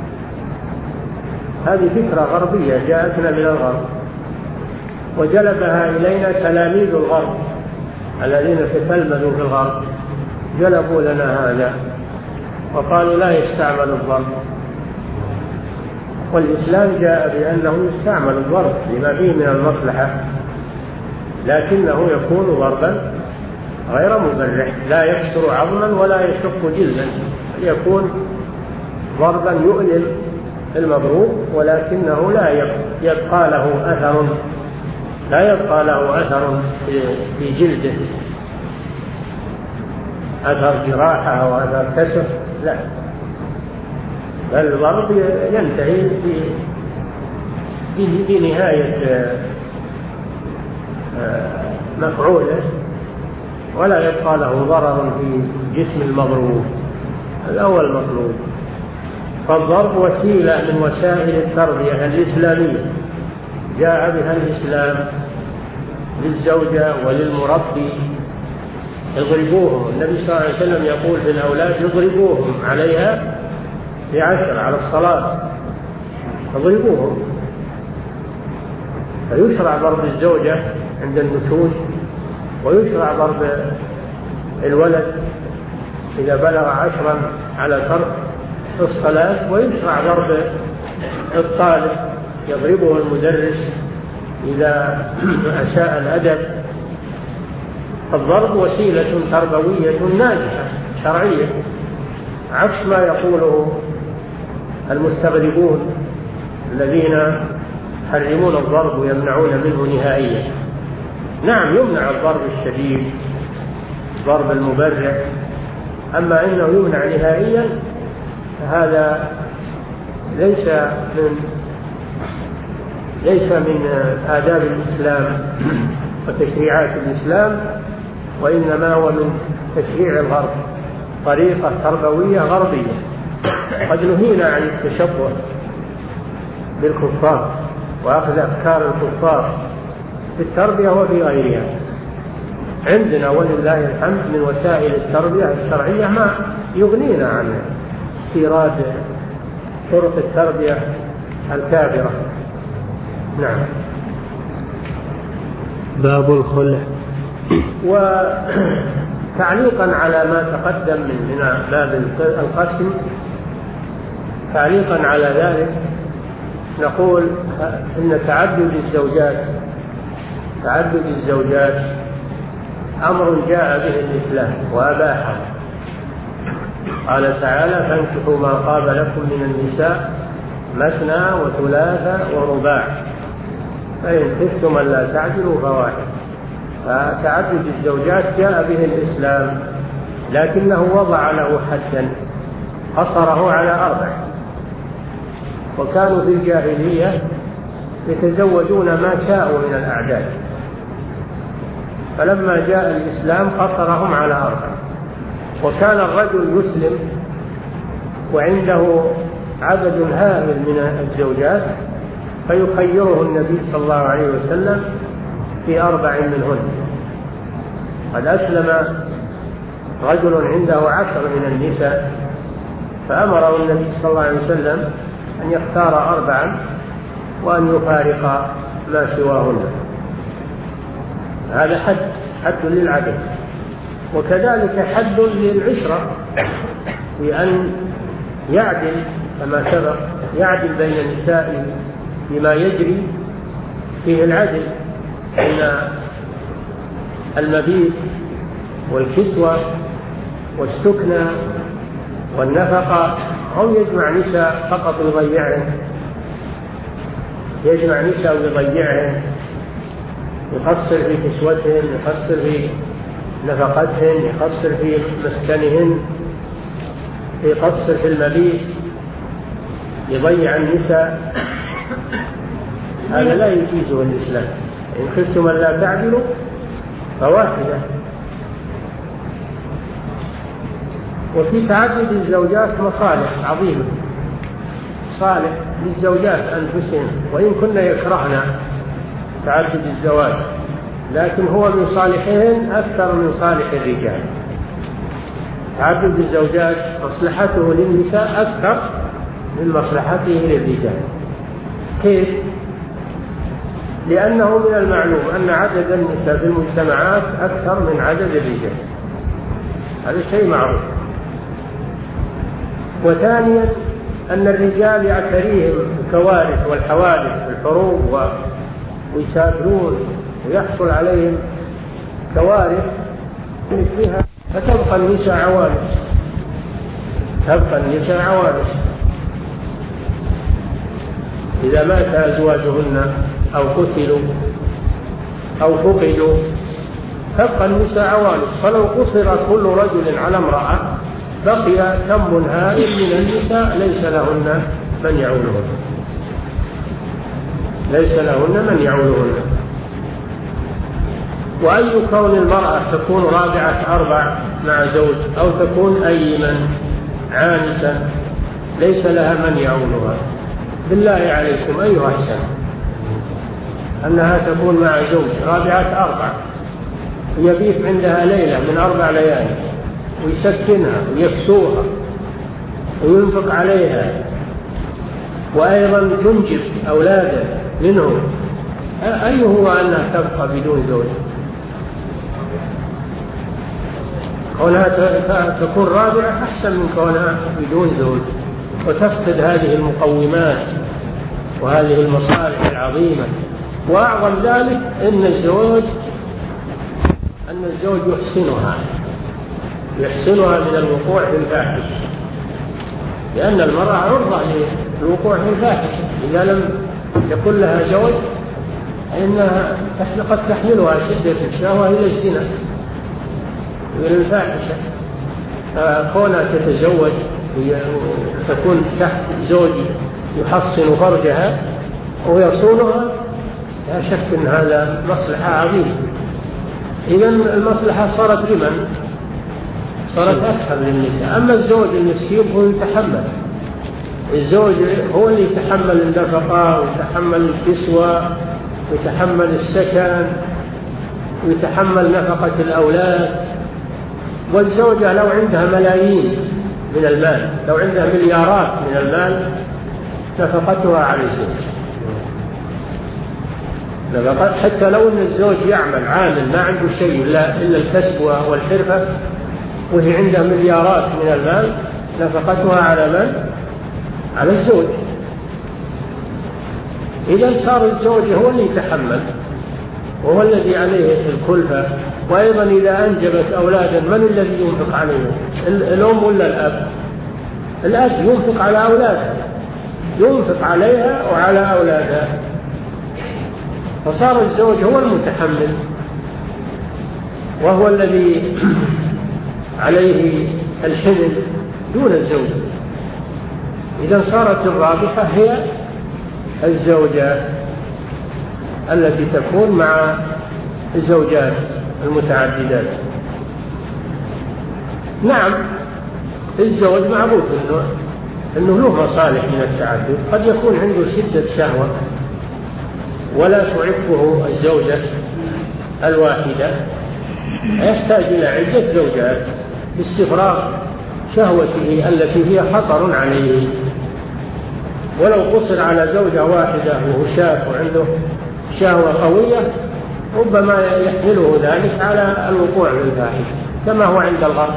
B: هذه فكرة غربية جاءتنا من الغرب، وجلبها إلينا تلاميذ الغرب الذين تتلمذوا في الغرب، جلبوا لنا هذا وقالوا لا يستعمل الضرب. والإسلام جاء بأنه يستعمل الضرب لما فيه من المصلحة، لكنه يكون ضربا غير مبرح، لا يكسر عظما ولا يشق جلدا، يكون ضربا يؤلم المضروب، ولكنه لا يبقى له أثر لا يبقى له أثر في جلده، أثر جراحة أو أثر كسر، لا، بل الضرب ينتهي بنهاية مفعوله، ولا يبقى له ضرر في جسم المضروب. هذا هو المطلوب. فالضرب وسيلة من وسائل التربية الإسلامية جاء بها الإسلام للزوجة وللمربي. اضربوهم، النبي صلى الله عليه وسلم يقول في الأولاد اضربوهم عليها بعشر، على الصلاة اضربوهم. فيشرع ضرب الزوجة عند النشوز، ويشرع ضرب الولد إذا بلغ عشرا على ترك الصلاة، ويشرع ضرب الطالب، يضربه المدرس إذا أساء الأدب. الضرب وسيلة تربوية ناجحة شرعية، عكس ما يقوله المستغربون الذين يحرمون الضرب ويمنعون منه نهائيا. نعم، يمنع الضرب الشديد، ضرب المبرح، أما إنه يمنع نهائيا هذا ليس من ليس من آداب الإسلام وتشريعات الإسلام، وإنما هو من تشريع الغرب، طريقة تربوية غربية. قد نهينا عن التشبه بالكفار وأخذ أفكار الكفار في التربية وفي غيرها. عندنا ولله الحمد من وسائل التربية الشرعية ما يغنينا عن استيراد طرق التربية الكافرة. نعم.
A: باب الخلع.
B: وتعليقا على ما تقدم من باب القسم، تعليقا على ذلك نقول إن تعدد الزوجات تعدد الزوجات أمر جاء به الإسلام وأباحه. قال تعالى: فانكحوا ما طاب لكم من النساء مثنى وثلاث ورباع فإن خفتم ألا تعدلوا فواحد. فتعدد الزوجات جاء به الإسلام، لكنه وضع له حدا، قصره على أربع. وكانوا في الجاهلية يتزوجون ما شاءوا من الأعداد، فلما جاء الإسلام قصرهم على أربع. وكان الرجل يسلم وعنده عدد هائل من الزوجات، فيخيره النبي صلى الله عليه وسلم في أربع منهن. قد أسلم رجل عنده عشر من النساء، فأمره النبي صلى الله عليه وسلم أن يختار أربعا وأن يفارق ما سواهن. هذا حد حد للعدل. وكذلك حد للعشرة، بأن يعدل كما سبق، يعدل بين النساء بما يجري فيه العدل بين المبيت والكسوة والسكنى والنفقة، أو يجمع نساء فقط يضيعهن، يجمع نساء ويضيعهن، يقصر في كسوتهن، يقصر في نفقتهن، يقصر في مسكنهن، يقصر في المبيت، يضيع النساء. هذا لا يجيزه الإسلام. إن خفتم أن لا تعدلوا فواحدة. وفي تعدد الزوجات مصالح عظيمة، صالح للزوجات أنفسهن، وإن كنا يكرهن تعدد الزواج، لكن هو من صالحهن أكثر من صالح الرجال. تعدد الزوجات مصلحته للنساء أكثر من مصلحته للرجال. كيف؟ لأنه من المعلوم أن عدد النساء في المجتمعات أكثر من عدد الرجال، هذا شيء معروف. وثانيا أن الرجال يعتريهم الكوارث والحوادث والحروب ويسافرون ويحصل عليهم كوارث مثلها، فتبقى النساء عوانس، تبقى النساء عوانس إذا مات أزواجهن أو قتلوا أو فقدوا، تبقى النساء عوانس. فلو قصر كل رجل على امرأة بقي كم هائل من النساء ليس لهن من يعولهن، ليس لهن من يعولهن. وأي كون المرأة تكون رابعة أربع مع زوج، أو تكون أيما عانسا ليس لها من يعولها، بالله عليكم أيها الشاب أنها تكون مع زوج رابعة أربع ويبيت عندها ليلة من أربع ليالي ويسكنها ويكسوها وينفق عليها، وأيضا تنجب أولادا منه، أي هو أنها تبقى بدون زوج؟ كونها تكون رابعة أحسن من كونها بدون زوج وتفقد هذه المقومات وهذه المصالح العظيمة. وأعظم ذلك أن الزوج أن الزوج يحسنها يحسنها من الوقوع في الفاحشة، لأن المرأة عرضة للوقوع في الفاحشة إذا لم يكن لها زوج، إنها قد تحملها شدة الشهوة إلى الزنا وإلى الفاحشة. فكونها تتزوج وتكون تحت زوج يحصن فرجها ويصونها لا شك أن هذا مصلحة عظيمة. إذن المصلحة صارت لمن؟ صارت أكثر للنساء. أما الزوج المسكين هو يتحمل، الزوج هو اللي يتحمل النفقة ويتحمل الكسوة ويتحمل السكن ويتحمل نفقة الأولاد. والزوجة لو عندها ملايين من المال، لو عندها مليارات من المال، نفقتها على الزوج، حتى لو أن الزوج يعمل عامل ما عنده شيء إلا الكسب والحرفة وهي عندها مليارات من المال، نفقتها على من؟ على الزوج. إذا صار الزوج هو اللي يتحمل وهو الذي عليه الكلفة. وأيضا إذا أنجبت أولادا من الذي ينفق عليهم؟ الأم ولا الأب؟ الأب ينفق على أولادها، ينفق عليها وعلى أولادها، فصار الزوج هو المتحمل وهو الذي عليه الحمل دون الزوج. إذا صارت الرابحة هي الزوجة التي تكون مع الزوجات المتعددات. نعم الزوج معروف إنه, إنه له مصالح من التعدد، قد يكون عنده شدة شهوة ولا تعفه الزوجة الواحدة، يحتاج إلى عدة زوجات باستفراغ شهوته التي هي خطر عليه. ولو قصر على زوجة واحدة وهو شاب وعنده شهوة قوية ربما يحمله ذلك على الوقوع في الفاحشة كما هو عند الغرب.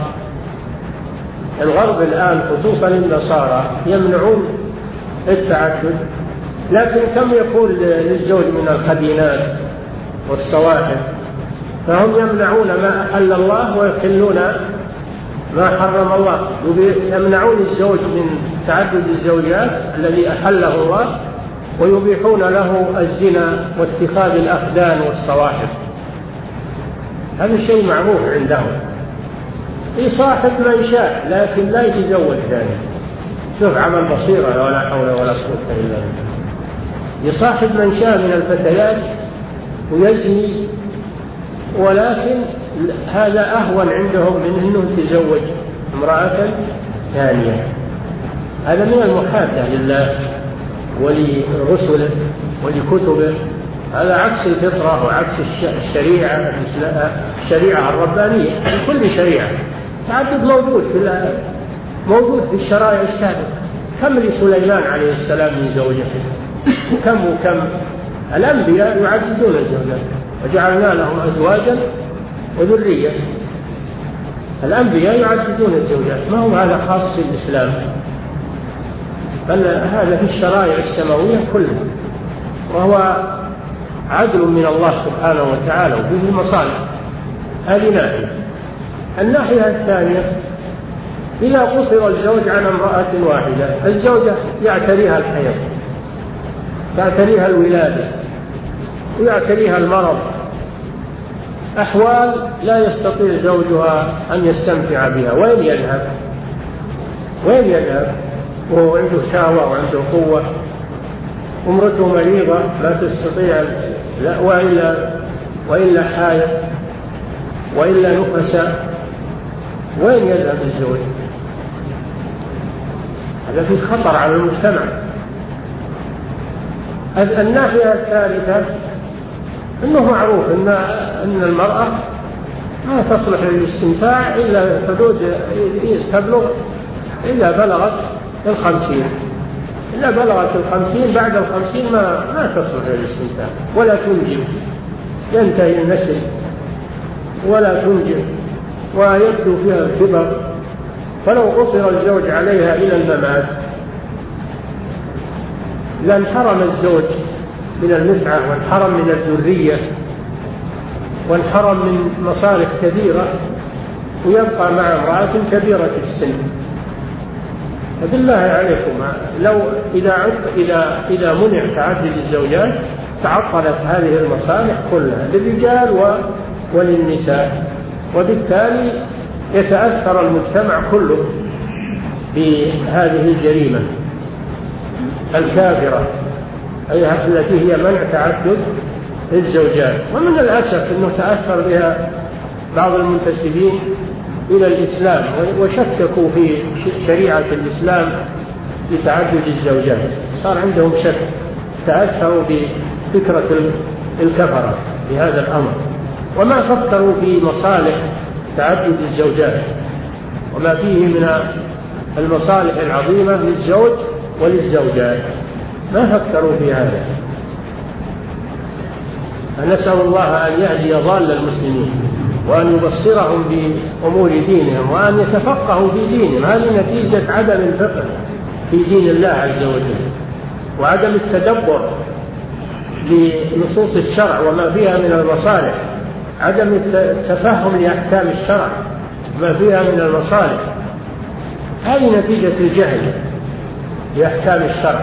B: الغرب الآن خصوصا النصارى يمنعون التعدد، لكن كم يكون للزوج من الخدينات والصواحب، فهم يمنعون ما أحل الله ويحلون ما حرم الله، يمنعون الزوج من تعدد الزوجات الذي أحله الله، ويبيحون له الزنا واتخاذ الأخدان والصواحب. هذا الشيء معروف عندهم. يصاحب من شاء لكن لا يتزوج ثاني. شوف عمل بصيرة ولا حول ولا قوة إلا بالله. يصاحب من شاء من الفتيات ويزني، ولكن هذا أهون عندهم من أنه يتزوج امرأة ثانية. هذا من المحادة لله ولرسله ولكتبه. هذا عكس الفطرة وعكس الشريعة الشريعة الربانية. كل شريعة تعدد موجود في موجود في الشرائع السابقة. كم لسليمان عليه السلام من زوجته، كم وكم. الأنبياء يعددون الزوجات، وجعلنا لهم أزواجا وذرية. الأنبياء يعددون الزوجات، ما هو هذا خاص بالإسلام، بل هذا في الشرائع السماوية كلها، وهو عدل من الله سبحانه وتعالى وفيه المصالح. هذه ناحية. الناحية الثانية، إذا قصر الزوج عن امرأة واحدة، الزوجة يعتريها الحيض، تعتريها الولادة، ويعتريها المرض، أحوال لا يستطيع زوجها أن يستمتع بها. وين يذهب؟ وين يذهب وهو عنده شهوة وعنده قوة، وامرته مريضة لا تستطيع، لا وإلا وإلا حائض وإلا نفساء، وين يذهب الزوج؟ هذا في خطر على المجتمع. الناحية الثالثة، أنه معروف أن أن المرأة ما تصلح للاستمتاع إلا حدود تبلغ إذا بلغت الخمسين. إذا بلغت الخمسين، بعد الخمسين ما ما تصلح للاستمتاع ولا تنجب، ينتهي النسل ولا تنجب ويبدو فيها الكبر. فلو قصر الزوج عليها إلى الممات لانحرم الزوج من المتعة، وانحرم من الذرية، وانحرم من مصالح كبيرة، ويبقى مع امرأة كبيرة السن. فبالله عليكم، لو إذا إذا إذا منع تعدد الزوجات تعطلت هذه المصالح كلها للرجال وللنساء، وبالتالي يتأثر المجتمع كله بهذه الجريمة الكافرة أي التي هي منع تعدد الزوجات. ومن الأسف أنه تأثر بها بعض المنتسبين إلى الإسلام وشككوا في شريعة الإسلام لتعدد الزوجات، صار عندهم شك، تأثروا بفكرة الكفرة بهذا الأمر، وما فكروا في مصالح تعدد الزوجات وما فيه من المصالح العظيمة للزوج وللزوجات، ما فكروا في هذا. فنسأل الله أن يهدي ضال المسلمين وأن يبصرهم بأمور دينهم وأن يتفقهوا في دينهم. هذه نتيجة عدم الفقه في دين الله عز وجل، وعدم التدبر لنصوص الشرع وما فيها من المصالح، عدم التفهم لأحكام الشرع وما فيها من المصالح. هذه نتيجة الجهل بأحكام الشرع،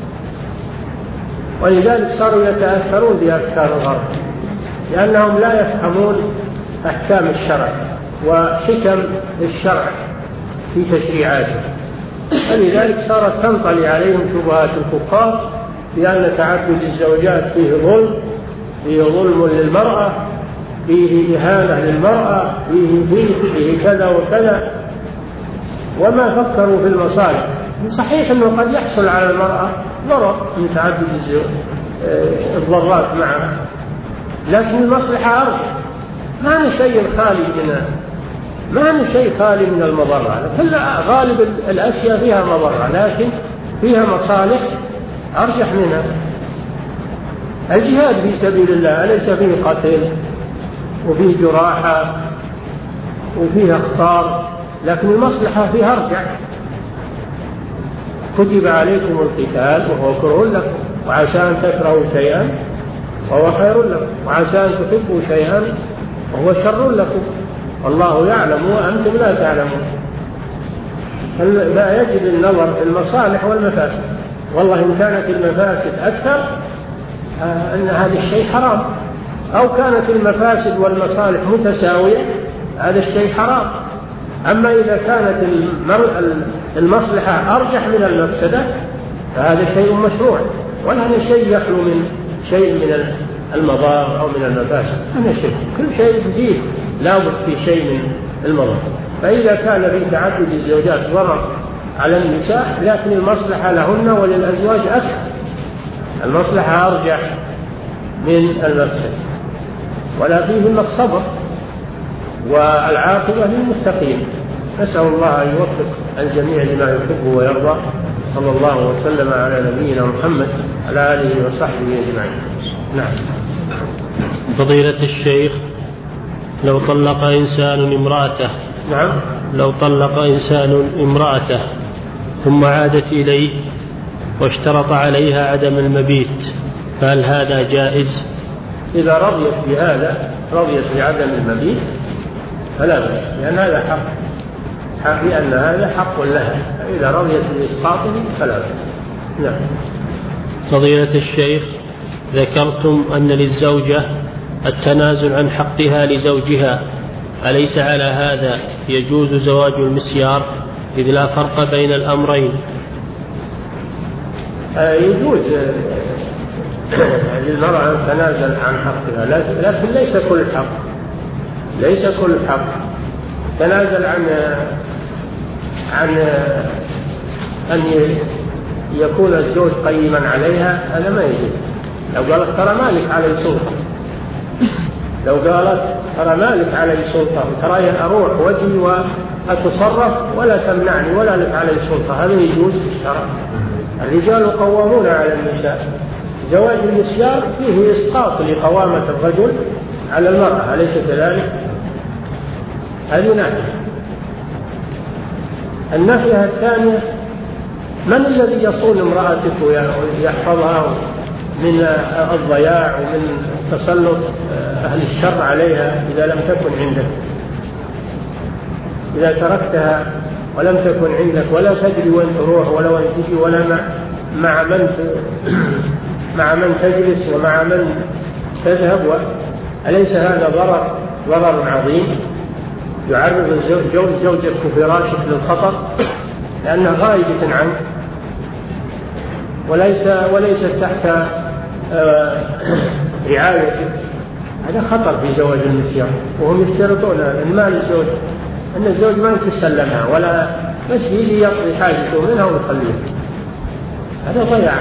B: ولذلك صاروا يتأثرون بأفكار الغرب لأنهم لا يفهمون أحكام الشرع وحكم الشرع في تشريعاته. فلذلك صارت تنطلي عليهم شبهات الكفار بأن تعدد الزوجات فيه ظلم، فيه ظلم للمرأة، فيه إهانة للمرأة، فيه, فيه, فيه كذا وكذا، وما فكروا في المصالح. صحيح أنه قد يحصل على المرأة ضرر من تعدد الضرات معها، لكن المصلحة أرجح. ما هو شيء خالي من ما هو شيء خالي من المضرة، كل غالب الأشياء فيها مضرة، لكن فيها مصالح أرجح منها. الجهاد في سبيل الله أليس فيه قتل وفيه جراحة وفيه أخطار، لكن المصلحة فيها أرجع. كتب عليكم القتال وهو كره لكم، وعسى أن تكرهوا شيئا وهو خير لكم، وعسى أن تحبوا شيئا وهو شر لكم، والله يعلم وأنتم لا تعلمون. لا يجب النظر في المصالح والمفاسد، والله إن كانت المفاسد أكثر أن هذا الشيء حرام، أو كانت المفاسد والمصالح متساوية هذا الشيء حرام. أما إذا كانت المصلحة أرجح من المفسدة فهذا شيء مشروع، ولا هذا شيء يخلو من شيء من المضار أو من المفاسد. هذا شيء كل شيء جديد لا بد في شيء من المضار. فإذا كان في تعدد الزوجات ضرر على النساء لكن المصلحة لهن وللأزواج أكثر، المصلحة أرجح من المفسدة، ولا فيه إلا الصبر والعاقبة للمتقين. نسأل الله أن يوفق الجميع لما يحب ويرضى. صلى الله وسلم على نبينا محمد على آله وصحبه أجمعين. نعم.
A: فضيلة الشيخ، لو طلق إنسان امرأته
B: نعم
A: لو طلق إنسان امرأته ثم عادت إليه واشترط عليها عدم المبيت فهل هذا جائز؟
B: إذا رضيت بهذا رضيت بعدم المبيت فلا بأس، لأن هذا حق حق لأن هذا حق لها، فإذا رضيت بإسقاطه فلا بأس. نعم.
A: فضيلة الشيخ، ذكرتم أن للزوجة التنازل عن حقها لزوجها، أليس على هذا يجوز زواج المسيار إذ لا فرق بين الأمرين؟
B: يجوز للمرأة أن تنازل عن حقها، لكن ليس كل حق ليس كل حق تنازل عن عن أن يكون الزوج قيما عليها، هذا ما يجوز. لو قالت ترى مالك علي سلطة لو قالت ترى مالك علي سلطة وترى أروح وجهي وأتصرف ولا تمنعني ولا لك علي سلطة، هذا يجوز في الشرع. الرجال قوامون على النساء، زواج المسيار فيه إسقاط لقوامة الرجل على المرأة، أليس كذلك؟ هذه ناحية. الناحية الثانية، من الذي يصون امرأتك ويحفظها من الضياع ومن تسلط أهل الشر عليها إذا لم تكن عندك؟ إذا تركتها ولم تكن عندك ولا تدري وين تروح ولا وين تجي ولا مع من مع من تجلس ومع من تذهب، أليس هذا ضرر ضرر عظيم يعرض الزوج زوجك فراشك للخطر لأنها غائبة عنك وليس وليس تحت رعايتك؟ هذا خطر في زواج المسيار. وهم يشترطون أن مال الزوج أن الزوج ما يتسلمها ولا بس يجي يقضي حاجته منها ويخليها، هذا ضياع.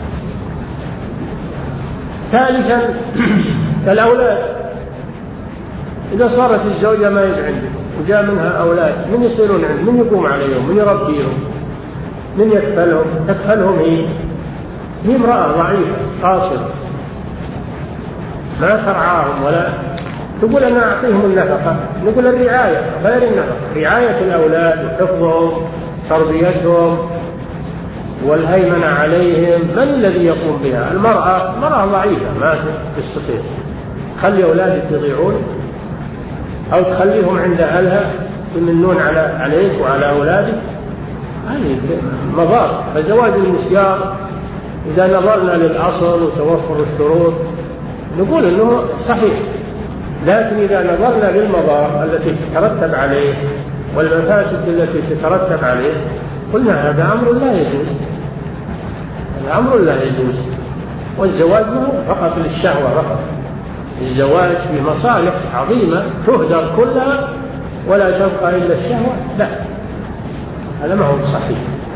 B: ثالثا الأولاد، إذا صارت الزوجة ما يجي عندك وجاء منها أولاد، من يصيرون عنده؟ من يقوم عليهم؟ من يربيهم؟ من يكفلهم؟ تكفلهم هي هي امرأة ضعيفة قاصرة ما ترعاهم ولا تقول أنا أعطيهم النفقة. نقول الرعاية غير النفقة، رعاية الأولاد وحفظهم تربيتهم والهيمنة عليهم، من الذي يقوم بها؟ المرأة مرأة ضعيفة ما تستطيع. خلي أولادك يضيعون أو تخليهم عند أهلها يمنون على عليك وعلى أولادك، هذه مضار. فزواج المسيار إذا نظرنا للأصل وتوفر الشروط نقول أنه صحيح، لكن إذا نظرنا للمضار التي تترتب عليه والمفاسد التي تترتب عليه قلنا هذا أمر لا يجوز، هذا أمر لا يجوز. والزواج هو فقط للشهوة فقط، الزواج في مصالح عظيمة تهدر كلها ولا تبقى إلا الشهوة، لا، هذا ما هو صحيح.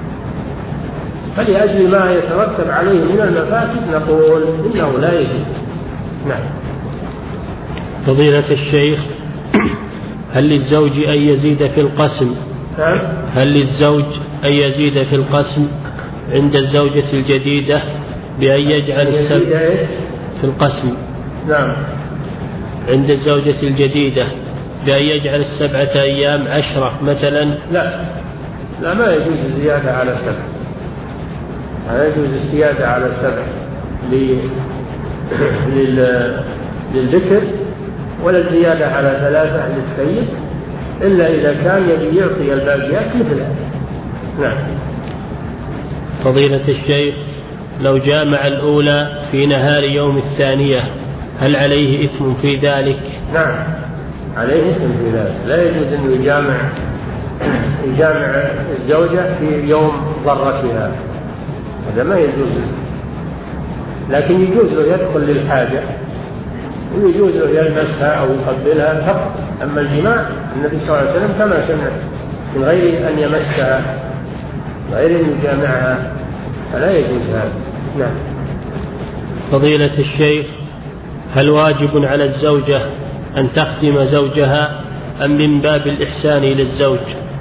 B: فلأجل ما يترتب عليه من المفاسد نقول إنه لا يجوز. نعم.
A: فضيلة الشيخ، هل للزوج أن يزيد في القسم؟
B: نعم.
A: هل للزوج أن يزيد في القسم عند الزوجة الجديدة بأن يجعل السبب في القسم
B: نعم
A: عند الزوجة الجديدة بأن يجعل السبعة أيام عشرة مثلا؟
B: لا لا ما يجوز الزيادة على سبع، لا يجوز الزيادة على سبع للذكر ولا الزيادة على ثلاثة للسيد إلا إذا كان يبي يعطي الباقيات مثلها. نعم.
A: فضيلة الشيخ لو جامع الأولى في نهار يوم الثانية هل عليه إثم في ذلك؟
B: نعم عليه إثم في ذلك، لا يجوز أن يجامع يجامع الزوجة في يوم ضرتها، هذا ما يجوز، لكن يجوز له يدخل للحاجة ويجوز له يلمسها أو يقبلها فقط. أما الجماع النبي صلى الله عليه وسلم كما سمع من غير أن يمسها غير أن يجامعها فلا يجوز هذا. نعم.
A: فضيلة الشيخ هل واجب على الزوجة أن تخدم زوجها أم من باب الإحسان إلى الزوج؟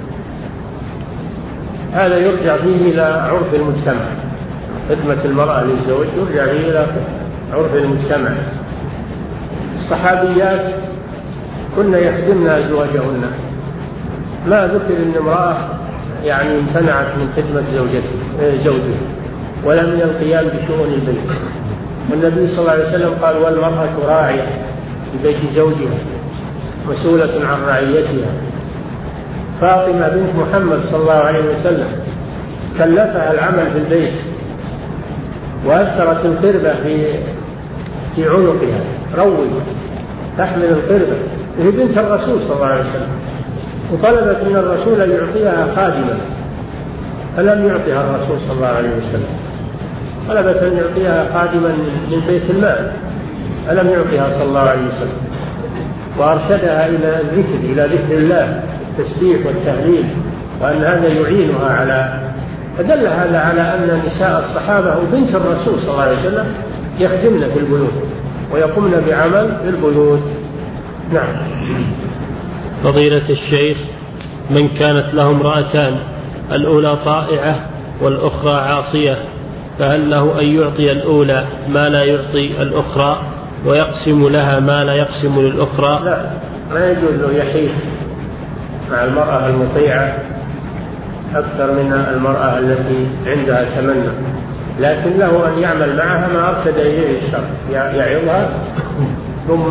B: هذا يرجع فيه إلى عرف المجتمع، خدمة المرأة للزوج يرجع فيه إلى عرف المجتمع. الصحابيات كنا يخدمن أزواجهن، ما ذكر أن امرأة يعني امتنعت من خدمة زوجته زوجها ولا من القيام بشؤون البيت. والنبي صلى الله عليه وسلم قال والمرأة راعية في بيت زوجها مسؤولة عن رعيتها. فاطمة بنت محمد صلى الله عليه وسلم كلفها العمل في البيت وأثرت القربة في في عنقها، روي تحمل القربة، وهي بنت الرسول صلى الله عليه وسلم، وطلبت من الرسول أن يعطيها خادما فلم يعطيها الرسول صلى الله عليه وسلم، طلبت أن يعطيها خادما من بيت المال فلم يعطيها صلى الله عليه وسلم، وأرشدها إلى الذكر إلى ذكر الله التسبيح والتهليل وأن هذا يعينها على، فدل هذا على أن نساء الصحابة وبنت الرسول صلى الله عليه وسلم يخدمن في البيوت ويقومن بعمل في البيوت. نعم.
A: فضيلة الشيخ من كانت له امرأتان الأولى طائعة والأخرى عاصية فهل له أن يعطي الأولى ما لا يعطي الأخرى ويقسم لها ما لا يقسم للأخرى؟
B: لا ما يجوز له يحيد مع المرأة المطيعة أكثر من المرأة التي عندها تمنى، لكن له أن يعمل معها ما أرشد إليه الشرع، يعظها ثم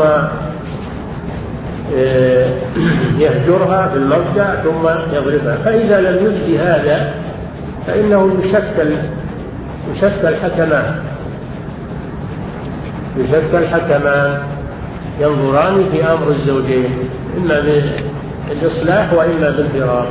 B: يهجرها في المضجع ثم يضربها. فإذا لم يجد هذا فإنه يشكل يشكل حكمان يشكل حكمان ينظران في أمر الزوجين إما بالإصلاح وإما بالفراق.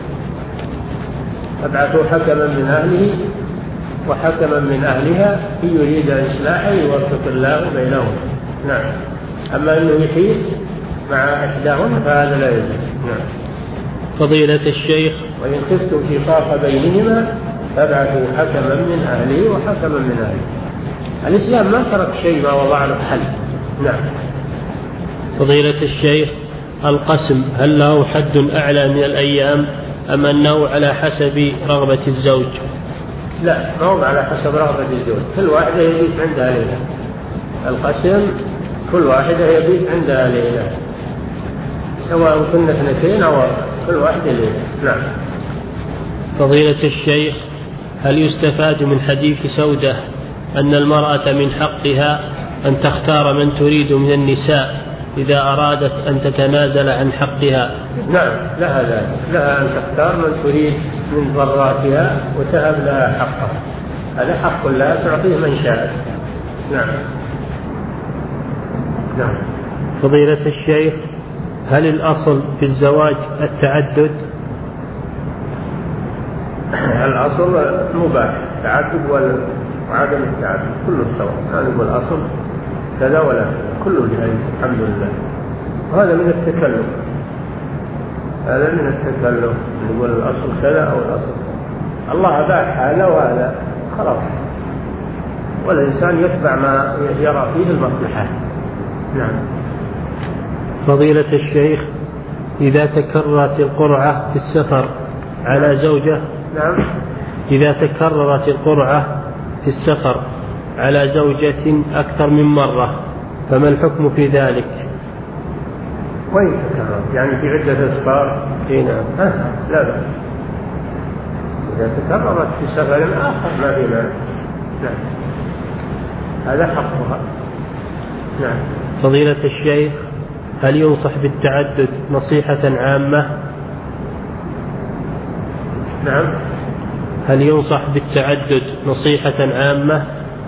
B: أبعثوا حكما من أهله وحكما من أهلها إن يريد إصلاحا يوفق الله بينهم. نعم. أما أنه يحيد مع إحداهن فهذا لا يجوز. نعم.
A: فضيلة الشيخ
B: وإن خفتم شقاق بينهما فابعثوا حكما من أهله وحكما من أهله. الإسلام ما ترك شيء ما وضع له حل. نعم.
A: فضيلة الشيخ القسم هل له حد أعلى من الأيام أم أنه على حسب رغبة الزوج؟
B: لا ما هو على حسب رغبة الزوج، كل واحدة يبيت عندها ليلة. القسم كل واحدة يبيت عندها ليلة سواء كنا اثنتين أو كل واحدة ليلة. نعم.
A: فضيلة الشيخ هل يستفاد من حديث سودة أن المرأة من حقها أن تختار من تريد من النساء إذا أرادت أن تتنازل عن حقها؟
B: نعم لها ذلك، لها أن تختار من تريد من ضراتها وتهب لها حقها، هذا حق لا تعطيه من شاء. نعم. نعم.
A: فضيلة الشيخ هل الأصل في الزواج التعدد؟
B: الأصل مباح التعدد وعدم التعدد كله سواء، لا نقول الأصل كذا ولا كله جائز الحمد لله. وهذا من التكلف، هذا من التكلف نقول الأصل كذا أو الأصل الله أباح هذا وهذا خلاص، والإنسان يتبع ما يرى فيه المصلحة. نعم.
A: فضيلة الشيخ إذا تكررت القرعة في السفر على زوجة،
B: نعم،
A: إذا تكررت القرعة في السفر على زوجة أكثر من مرة، فما الحكم في ذلك؟
B: وين تكرر؟ يعني في عدة أسفار؟
A: هنا
B: لا لا، إذا تكررت في سفر آخر ما في مانع. نعم، هذا حقها. نعم.
A: فضيلة الشيخ، هل ينصح بالتعدد نصيحة عامة؟
B: نعم.
A: هل ينصح بالتعدد نصيحة عامة؟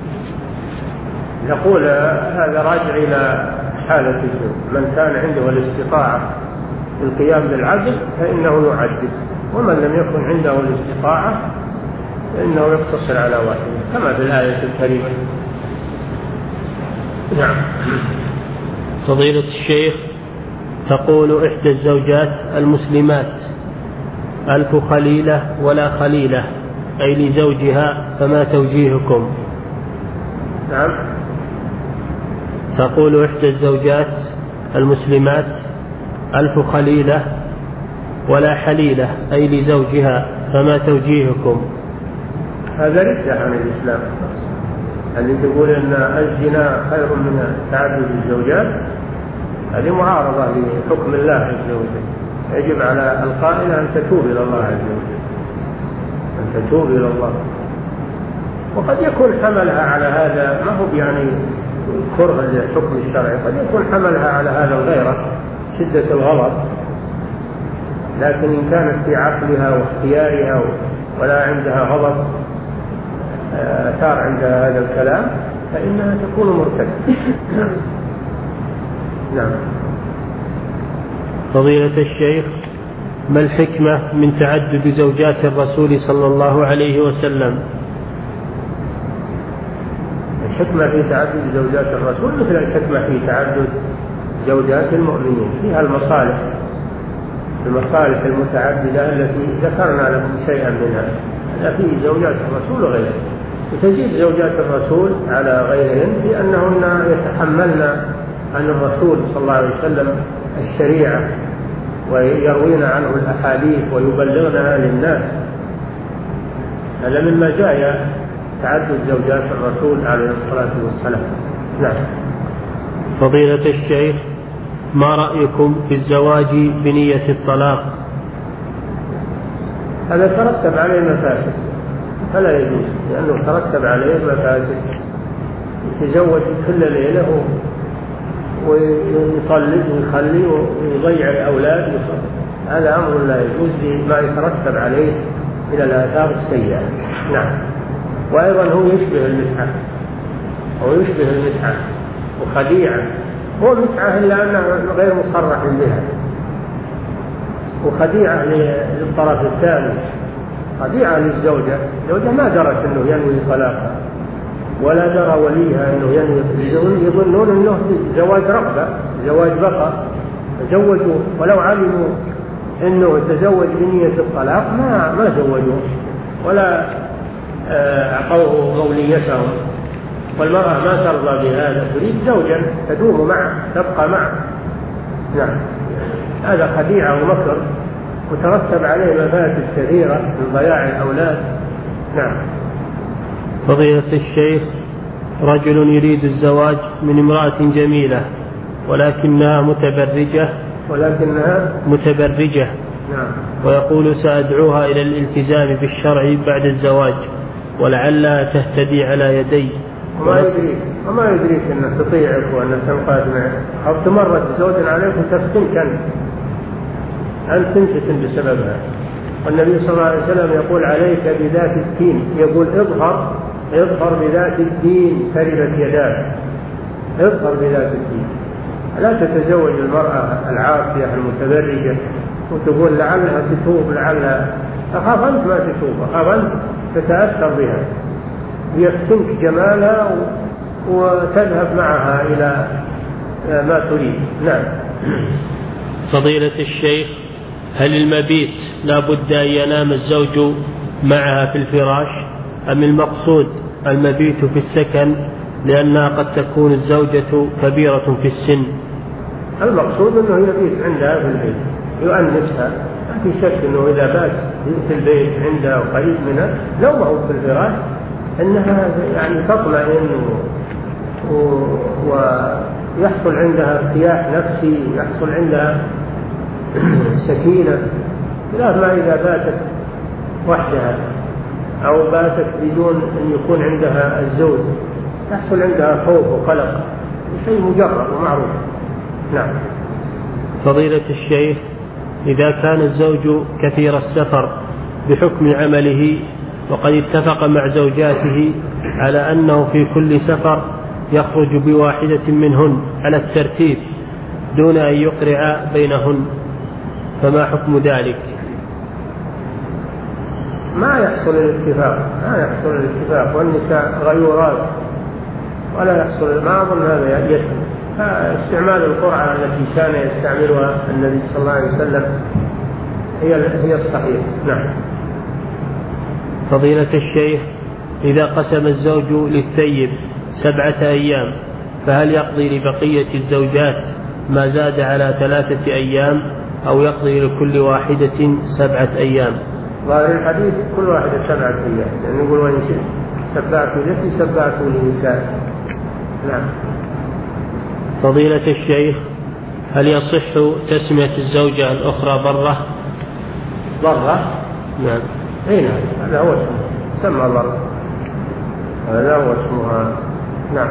B: نقول هذا راجع إلى حالة الزوج. من كان عنده الاستطاعة القيام بالعدل فإنه يعدد، ومن لم يكن عنده الاستطاعة فإنه يقتصر على واحد كما في الآية الكريمة. نعم.
A: فضيلة الشيخ، تقول إحدى الزوجات المسلمات: ألف خليلة ولا خليلة، أي لزوجها، فما توجيهكم؟
B: نعم.
A: تقول إحدى الزوجات المسلمات: ألف خليلة ولا حليلة، أي لزوجها، فما توجيهكم؟
B: هذا ردة عن الإسلام. اللي تقول أن الزنا خير من تعدد الزوجات هذه معارضة لحكم الله عز وجل. يجب على القائلة أن تتوب إلى الله عز وجل، أن تتوب إلى الله. وقد يكون حملها على هذا ما هو يعني كره الحكم الشرعي، قد يكون حملها على هذا الغيرة، شدة الغضب، لكن إن كانت في عقلها واختيارها ولا عندها غضب أثار عندها هذا الكلام فإنها تكون مرتدة. نعم.
A: فضيلة الشيخ، ما الحكمة من تعدد زوجات الرسول صلى الله عليه وسلم؟
B: الحكمة في تعدد زوجات الرسول مثل الحكمة في تعدد زوجات المؤمنين، فيها المصالح المصالح المتعددة التي ذكرنا لكم شيئا منها. لا، في زوجات الرسول وغيره، وتزيد زوجات الرسول على غيرهن لأنهن يتحملن عن الرسول صلى الله عليه وسلم الشريعة ويروين عنه الأحاديث ويبلغنها للناس. هذا مما جاء تعدد زوجات الرسول عليه الصلاة والسلام. نعم.
A: فضيلة الشيخ، ما رأيكم في الزواج بنية الطلاق؟
B: هذا ترتب عليه مفاسد فلا يجوز، لأنه ترتب عليه مفاسد. يتزوج كل ليلة ويطلق ويخلي ويضيع الأولاد، هذا أمر لا يجوز لما يترتب عليه إلى الآثار السيئة. نعم. وأيضا هو يشبه المتعة، هو يشبه المتعة وخديعة. هو متعة إلا أنه غير مصرح بها، وخديعة للطرف الثاني، خديعة للزوجة. الزوجة ما درت أنه ينوي طلاقها ولا درى وليها أنه ينوي، يظنون أنه زواج رغبة، زواج بقى، تزوجوا ولو علموا أنه تزوج بنية الطلاق ما ما زوجوه ولا أعطوه موليتهم. والمرأة ما ترضى بهذا، تريد زوجا تدوم معه تبقى معه. نعم. هذا خديعة ومكر وترتب عليه مفاسد كثيرة من ضياع الأولاد. نعم.
A: فضيلة الشيخ، رجل يريد الزواج من امرأة جميلة ولكنها متبرجة
B: ولكنها
A: متبرجة
B: نعم.
A: ويقول: سأدعوها إلى الالتزام بالشرع بعد الزواج ولعلها تهتدي على يدي.
B: وما يدريك وما يدريك أنها تطيعك وأنها تنقاد معك، أو تمرد زوج عليك وتفتنك أنت أنت تنفتن بسببها. والنبي صلى الله عليه وسلم يقول: عليك بذات الدين، يقول اظهر اظهر بذات الدين تربت يداك، اظهر بذات الدين. لا تتزوج المرأة العاصية المتبرجة وتقول لعلها تتوب، لعلها أخاف أنت ما تتوب، أخاف أنت تتأثر بها، يفتنك جمالها وتذهب معها إلى ما تريد. نعم.
A: فضيلة الشيخ، هل المبيت لا بد أن ينام الزوج معها في الفراش، أم المقصود المبيت في السكن لأنها قد تكون الزوجة كبيرة في السن؟
B: المقصود أنه يبيت عندها في البيت يؤنسها، ما في شك أنه إذا بات في البيت عندها وقريب منها لو ما هو في الفراش أنها يعني تطمئن و... ويحصل عندها ارتياح نفسي، يحصل عندها سكينة، لا ما إذا باتت وحدها أو باتت بدون أن يكون عندها الزوج، يحصل عندها خوف وقلق، شيء مجرد ومعروف. نعم.
A: فضيلة الشيخ، إذا كان الزوج كثير السفر بحكم عمله وقد اتفق مع زوجاته على أنه في كل سفر يخرج بواحدة منهن على الترتيب دون أن يقرع بينهن، فما حكم ذلك؟
B: ما يحصل الاتفاق، ما يحصل الاتفاق، والنساء غيورات ولا يحصل، ما أظن هذا يتم. استعمال القرعة التي كان يستعملها النبي صلى الله عليه وسلم هي هي الصحيح. نعم.
A: فضيلة الشيخ، إذا قسم الزوج للثيب سبعة أيام فهل يقضي لبقية الزوجات ما زاد على ثلاثة أيام أو يقضي لكل واحدة سبعة أيام؟
B: ظاهر الحديث كل واحدة سبعة أيام، يعني نقول وإن شئت سبعة لك سبعة لنساء. نعم.
A: فضيلة الشيخ، هل يصح تسمية الزوجة الأخرى برة؟
B: برة؟
A: نعم.
B: أي نعم، هذا هو اسمه، سمى برة، هذا هو اسمها. نعم.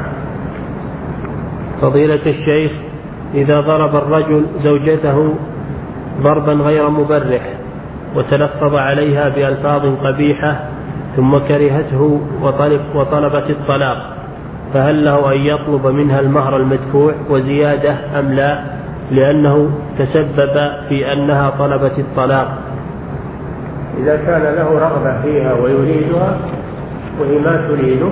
A: فضيلة الشيخ، إذا ضرب الرجل زوجته ضربا غير مبرح وتلفظ عليها بألفاظ قبيحة ثم كرهته وطلب وطلبت الطلاق، فهل له أن يطلب منها المهر المدفوع وزيادة أم لا، لأنه تسبب في أنها طلبت الطلاق؟
B: إذا كان له رغبة فيها ويريدها وهي ما تريده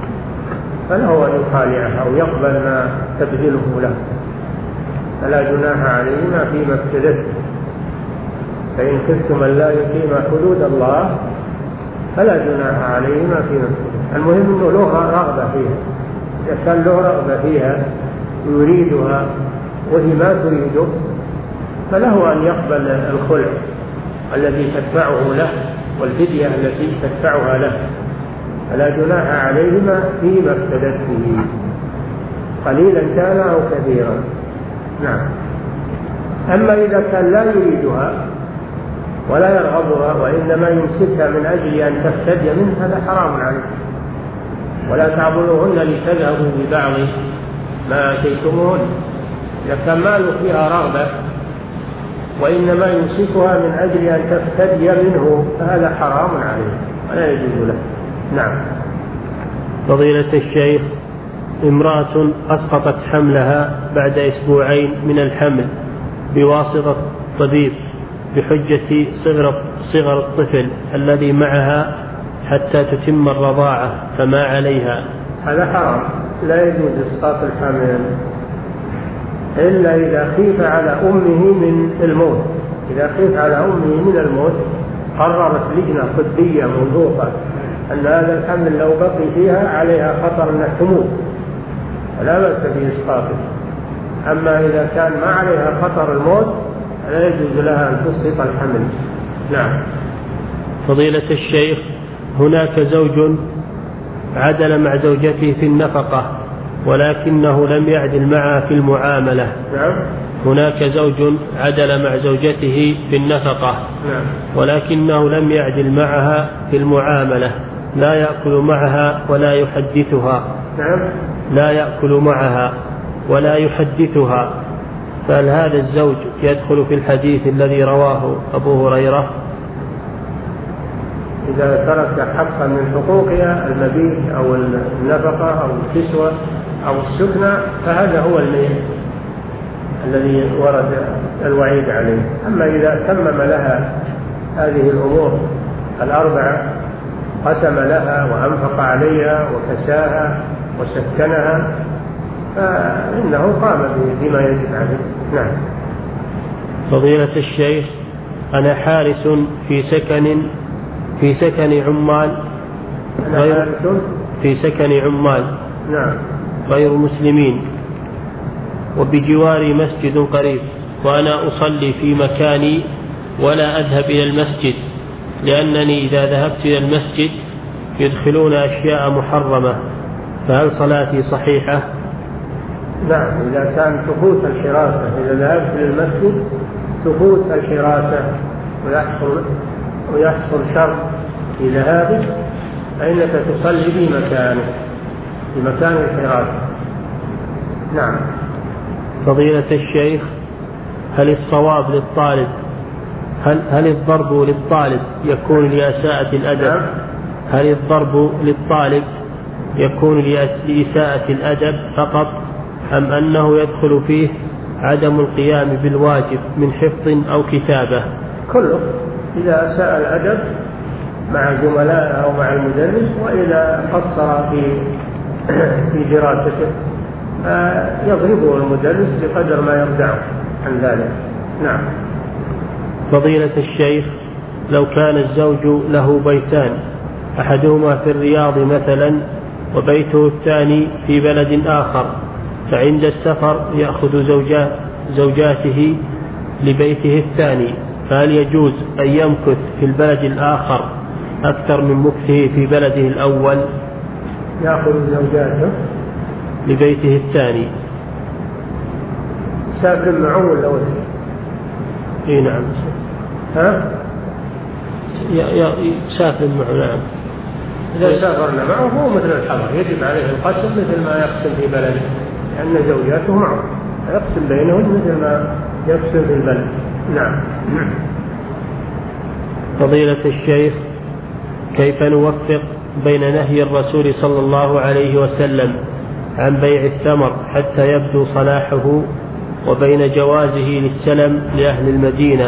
B: فله أن يخالعها أو يقبل ما تبذله له، فلا جناح عليهما فيما افتدت. فإن خفتم أن لا يقيم حدود الله فلا جناح عليهما فيما افتدت. المهم أنه له رغبة فيها، إذا كان له رغبة فيها ويريدها وهي ما تريده فله أن يقبل الخلع الذي تدفعه له والفدية التي تدفعها له، فلا جناح عليهما فيما افتدت به، قليلا كان أو كثيرا. نعم. أما إذا كان لا يريدها ولا يرغبها وإنما يمسكها من أجل أن تفتدي منه هذا حرام عليه. ولا تعبدوهن لتذهبوا ببعض ما آتيتموهن. إذا كان ما له فيها رغبة وإنما يمسكها من أجل أن تفتدي منه فهذا حرام عليه ولا يجوز له. نعم.
A: فضيلة الشيخ، امرأة أسقطت حملها بعد أسبوعين من الحمل بواسطة طبيب بحجة صغر, صغر الطفل الذي معها حتى تتم الرضاعة، فما عليها؟
B: هذا حرام، لا يجوز إسقاط الحمل إلا إذا خيف على أمه من الموت. إذا خيف على أمه من الموت قررت لجنة طبية موثوقة أن هذا الحمل لو بقي فيها عليها خطر أنها تموت فلا بأس بإسقاطه. أما إذا كان ما عليها خطر الموت لا يجوز لها أن تسقط الحمل. نعم.
A: فضيلة الشيخ، هناك زوج عدل مع زوجته في النفقة ولكنه لم يعدل معها في المعاملة.
B: نعم.
A: هناك زوج عدل مع زوجته في النفقة
B: نعم.
A: ولكنه لم يعدل معها في المعاملة، لا يأكل معها ولا يحدثها.
B: نعم.
A: لا يأكل معها ولا يحدثها، فهل هذا الزوج يدخل في الحديث الذي رواه أبو هريرة؟
B: إذا ترك حقا من حقوقها المبيت أو النفقة أو الكسوة أو السكنى فهذا هو الميت الذي ورد الوعيد عليه. أما إذا تمم لها هذه الأمور الأربعة، قسم لها وأنفق عليها وكساها وسكنها، فإنه قام بما يجب عليه. نعم.
A: فضيلة الشيخ، أنا حارس في سكن في سكن عمال غير في سكن عمال
B: نعم.
A: غير مسلمين، وبجواري مسجد قريب، وأنا أصلي في مكاني ولا أذهب إلى المسجد، لأنني إذا ذهبت إلى المسجد يدخلون أشياء محرمة فهل صلاتي صحيحة؟
B: نعم، إذا كان تفوت الحراسة، إذا ذهبت للمسجد تفوت الحراسة ويحصل ويحصل شر في ذهابك فإنك تصلي في مكانه في مكان الحراسة. نعم.
A: فضيلة الشيخ، هل الصواب للطالب هل هل الضرب للطالب يكون لإساءة الأدب؟ هل الضرب للطالب يكون لإساءة الأدب فقط، أم أنه يدخل فيه عدم القيام بالواجب من حفظ أو كتابة؟
B: كله، إذا أساء الأدب مع زملائه أو مع المدرس، وإذا قصر في في دراسته يضربه المدرس بقدر ما يردعه عن ذلك. نعم.
A: فضيلة الشيخ، لو كان الزوج له بيتان، أحدهما في الرياض مثلا وبيته الثاني في بلد آخر، فعند السفر يأخذ زوجات زوجاته لبيته الثاني، فهل يجوز أن يمكث في البلد الآخر أكثر من مكثه في بلده الأول؟
B: يأخذ زوجاته
A: لبيته الثاني.
B: سافر معه ولا ولا؟
A: إيه نعم.
B: ها؟
A: سافر معه. نعم.
B: إذا سافرنا معه هو مثل الحضر، يجب عليه القسم مثل ما يقسم في بلده، لأن زوجاته معه يقسم بينهم مثل ما يقسم في البلد. نعم.
A: فضيلة الشيخ، كيف نوفق بين نهي الرسول صلى الله عليه وسلم عن بيع الثمر حتى يبدو صلاحه وبين جوازه للسلم لأهل المدينة؟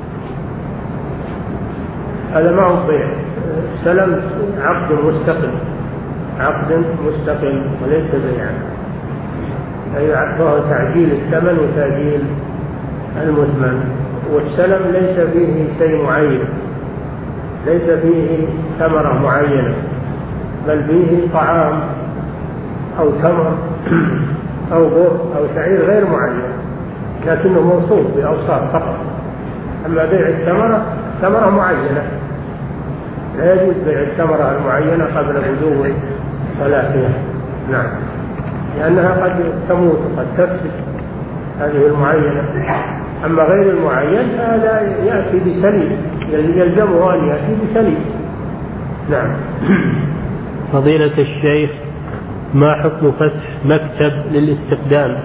B: هذا ما هو بيع، السلم عقد مستقل، عقد مستقل وليس بيعا، أي فهو تعجيل الثمن وتأجيل المثمن. والسلم ليس فيه شيء معين، ليس فيه ثمرة معينة، بل فيه طعام أو تمر أو بر أو شعير غير معين، لكنه موصوف بأوصاف فقط. أما بيع الثمرة، ثمرة معينة لا يجوز بيع الثمرة المعينة قبل بدو صلاحها. نعم، لأنها قد تموت وقد تفسد هذه المعينة. أما غير المعين فهذا يأتي بسليم، يلزمه أن يأتي بسليم. نعم.
A: فضيلة الشيخ، ما حكم فتح مكتب للاستقدام؟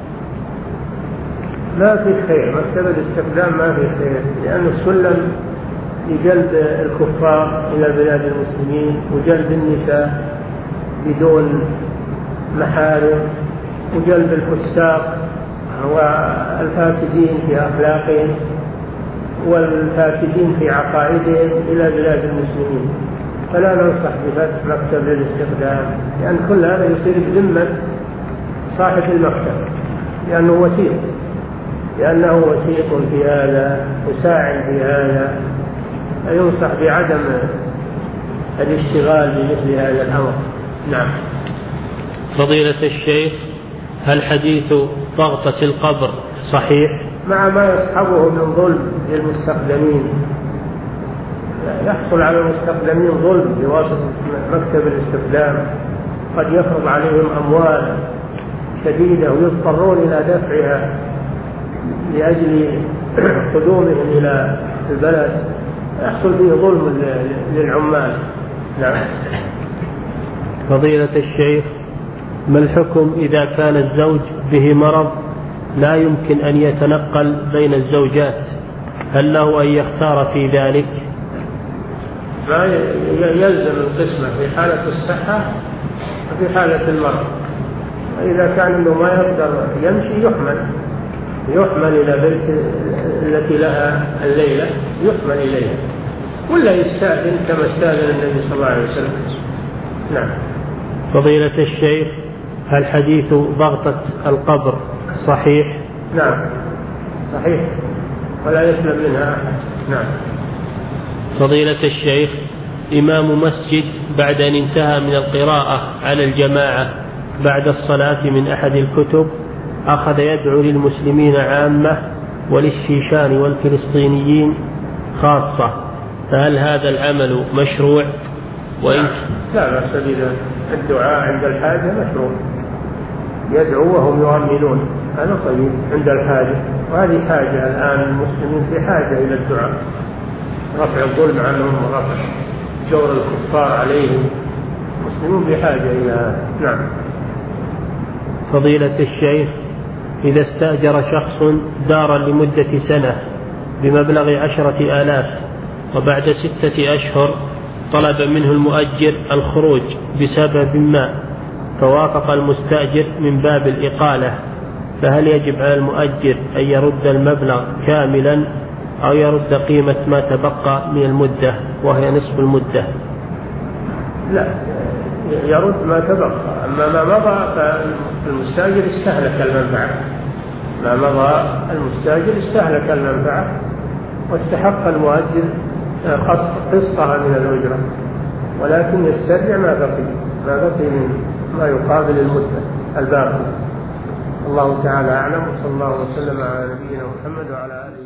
B: ما في خير، مكتب الاستقدام ما في خير، لأن السلم لجلب الكفار إلى بلاد المسلمين وجلب النساء بدون محارم وجلب الفساق والفاسدين في أخلاقهم والفاسدين في عقائدهم إلى بلاد المسلمين. فلا ننصح بفتح مكتب للاستخدام، لأن كل هذا يصير بذمة صاحب المكتب، لأنه وسيط لأنه وسيط في هذا وساعد في هذا. فينصح بعدم الاشتغال بمثل هذا الأمر. نعم.
A: فضيلة الشيخ، هل حديث ضغطة القبر صحيح؟
B: مع ما يصحبه من ظلم للمستخدمين، يحصل على المستخدمين ظلم بواسطة مكتب الاستخدام، قد يفرض عليهم أموال شديدة ويضطرون إلى دفعها لأجل قدومهم إلى البلد، يحصل فيه ظلم للعمال. نعم.
A: فضيلة الشيخ، ما الحكم إذا كان الزوج به مرض لا يمكن أن يتنقل بين الزوجات؟ هل له أن يختار في ذلك؟
B: ما يلزم القسمة في حالة الصحة وفي حالة المرض. إذا كان إنه ما يقدر يمشي يحمل يحمل إلى بيت التي لها الليلة، يحمل إليها، ولا يستأذن كما استأذن النبي صلى الله عليه وسلم. نعم.
A: فضيلة الشيخ، هل حديث ضغطة القبر صحيح؟
B: نعم صحيح، ولا يسلم منها أحد. نعم.
A: فضيلة الشيخ، إمام مسجد بعد أن انتهى من القراءة على الجماعة بعد الصلاة من أحد الكتب أخذ يدعو للمسلمين عامة وللشيشان والفلسطينيين خاصة، فهل هذا العمل مشروع؟ وإن
B: لا بأس بذلك، الدعاء عند الحاجة مشروع، يدعو وهم يؤمنون، هذا طيب عند الحاجة. وهذه حاجة الآن، المسلمين في حاجة إلى الدعاء، رفع الظلم عنهم ورفع جور الكفار عليهم، المسلمون بحاجة إلى. نعم.
A: فضيلة الشيخ، إذا استأجر شخص دارا لمدة سنة بمبلغ عشرة آلاف، وبعد ستة أشهر طلب منه المؤجر الخروج بسبب ما، فوافق المستأجر من باب الإقالة، فهل يجب على المؤجر أن يرد المبلغ كاملا أو يرد قيمة ما تبقى من المدة وهي نصف المدة؟
B: لا، يرد ما تبقى. أما ما مضى فالمستأجر استهلك المنفعة، ما مضى المستأجر استهلك المنفعة واستحق المؤجر قسطها من الأجرة، ولكن يسترجع ما بقي ما بقي من ما يقابل المدة الباقي. الله تعالى أعلم، وصلى الله وسلم على نبينا محمد وعلى آله.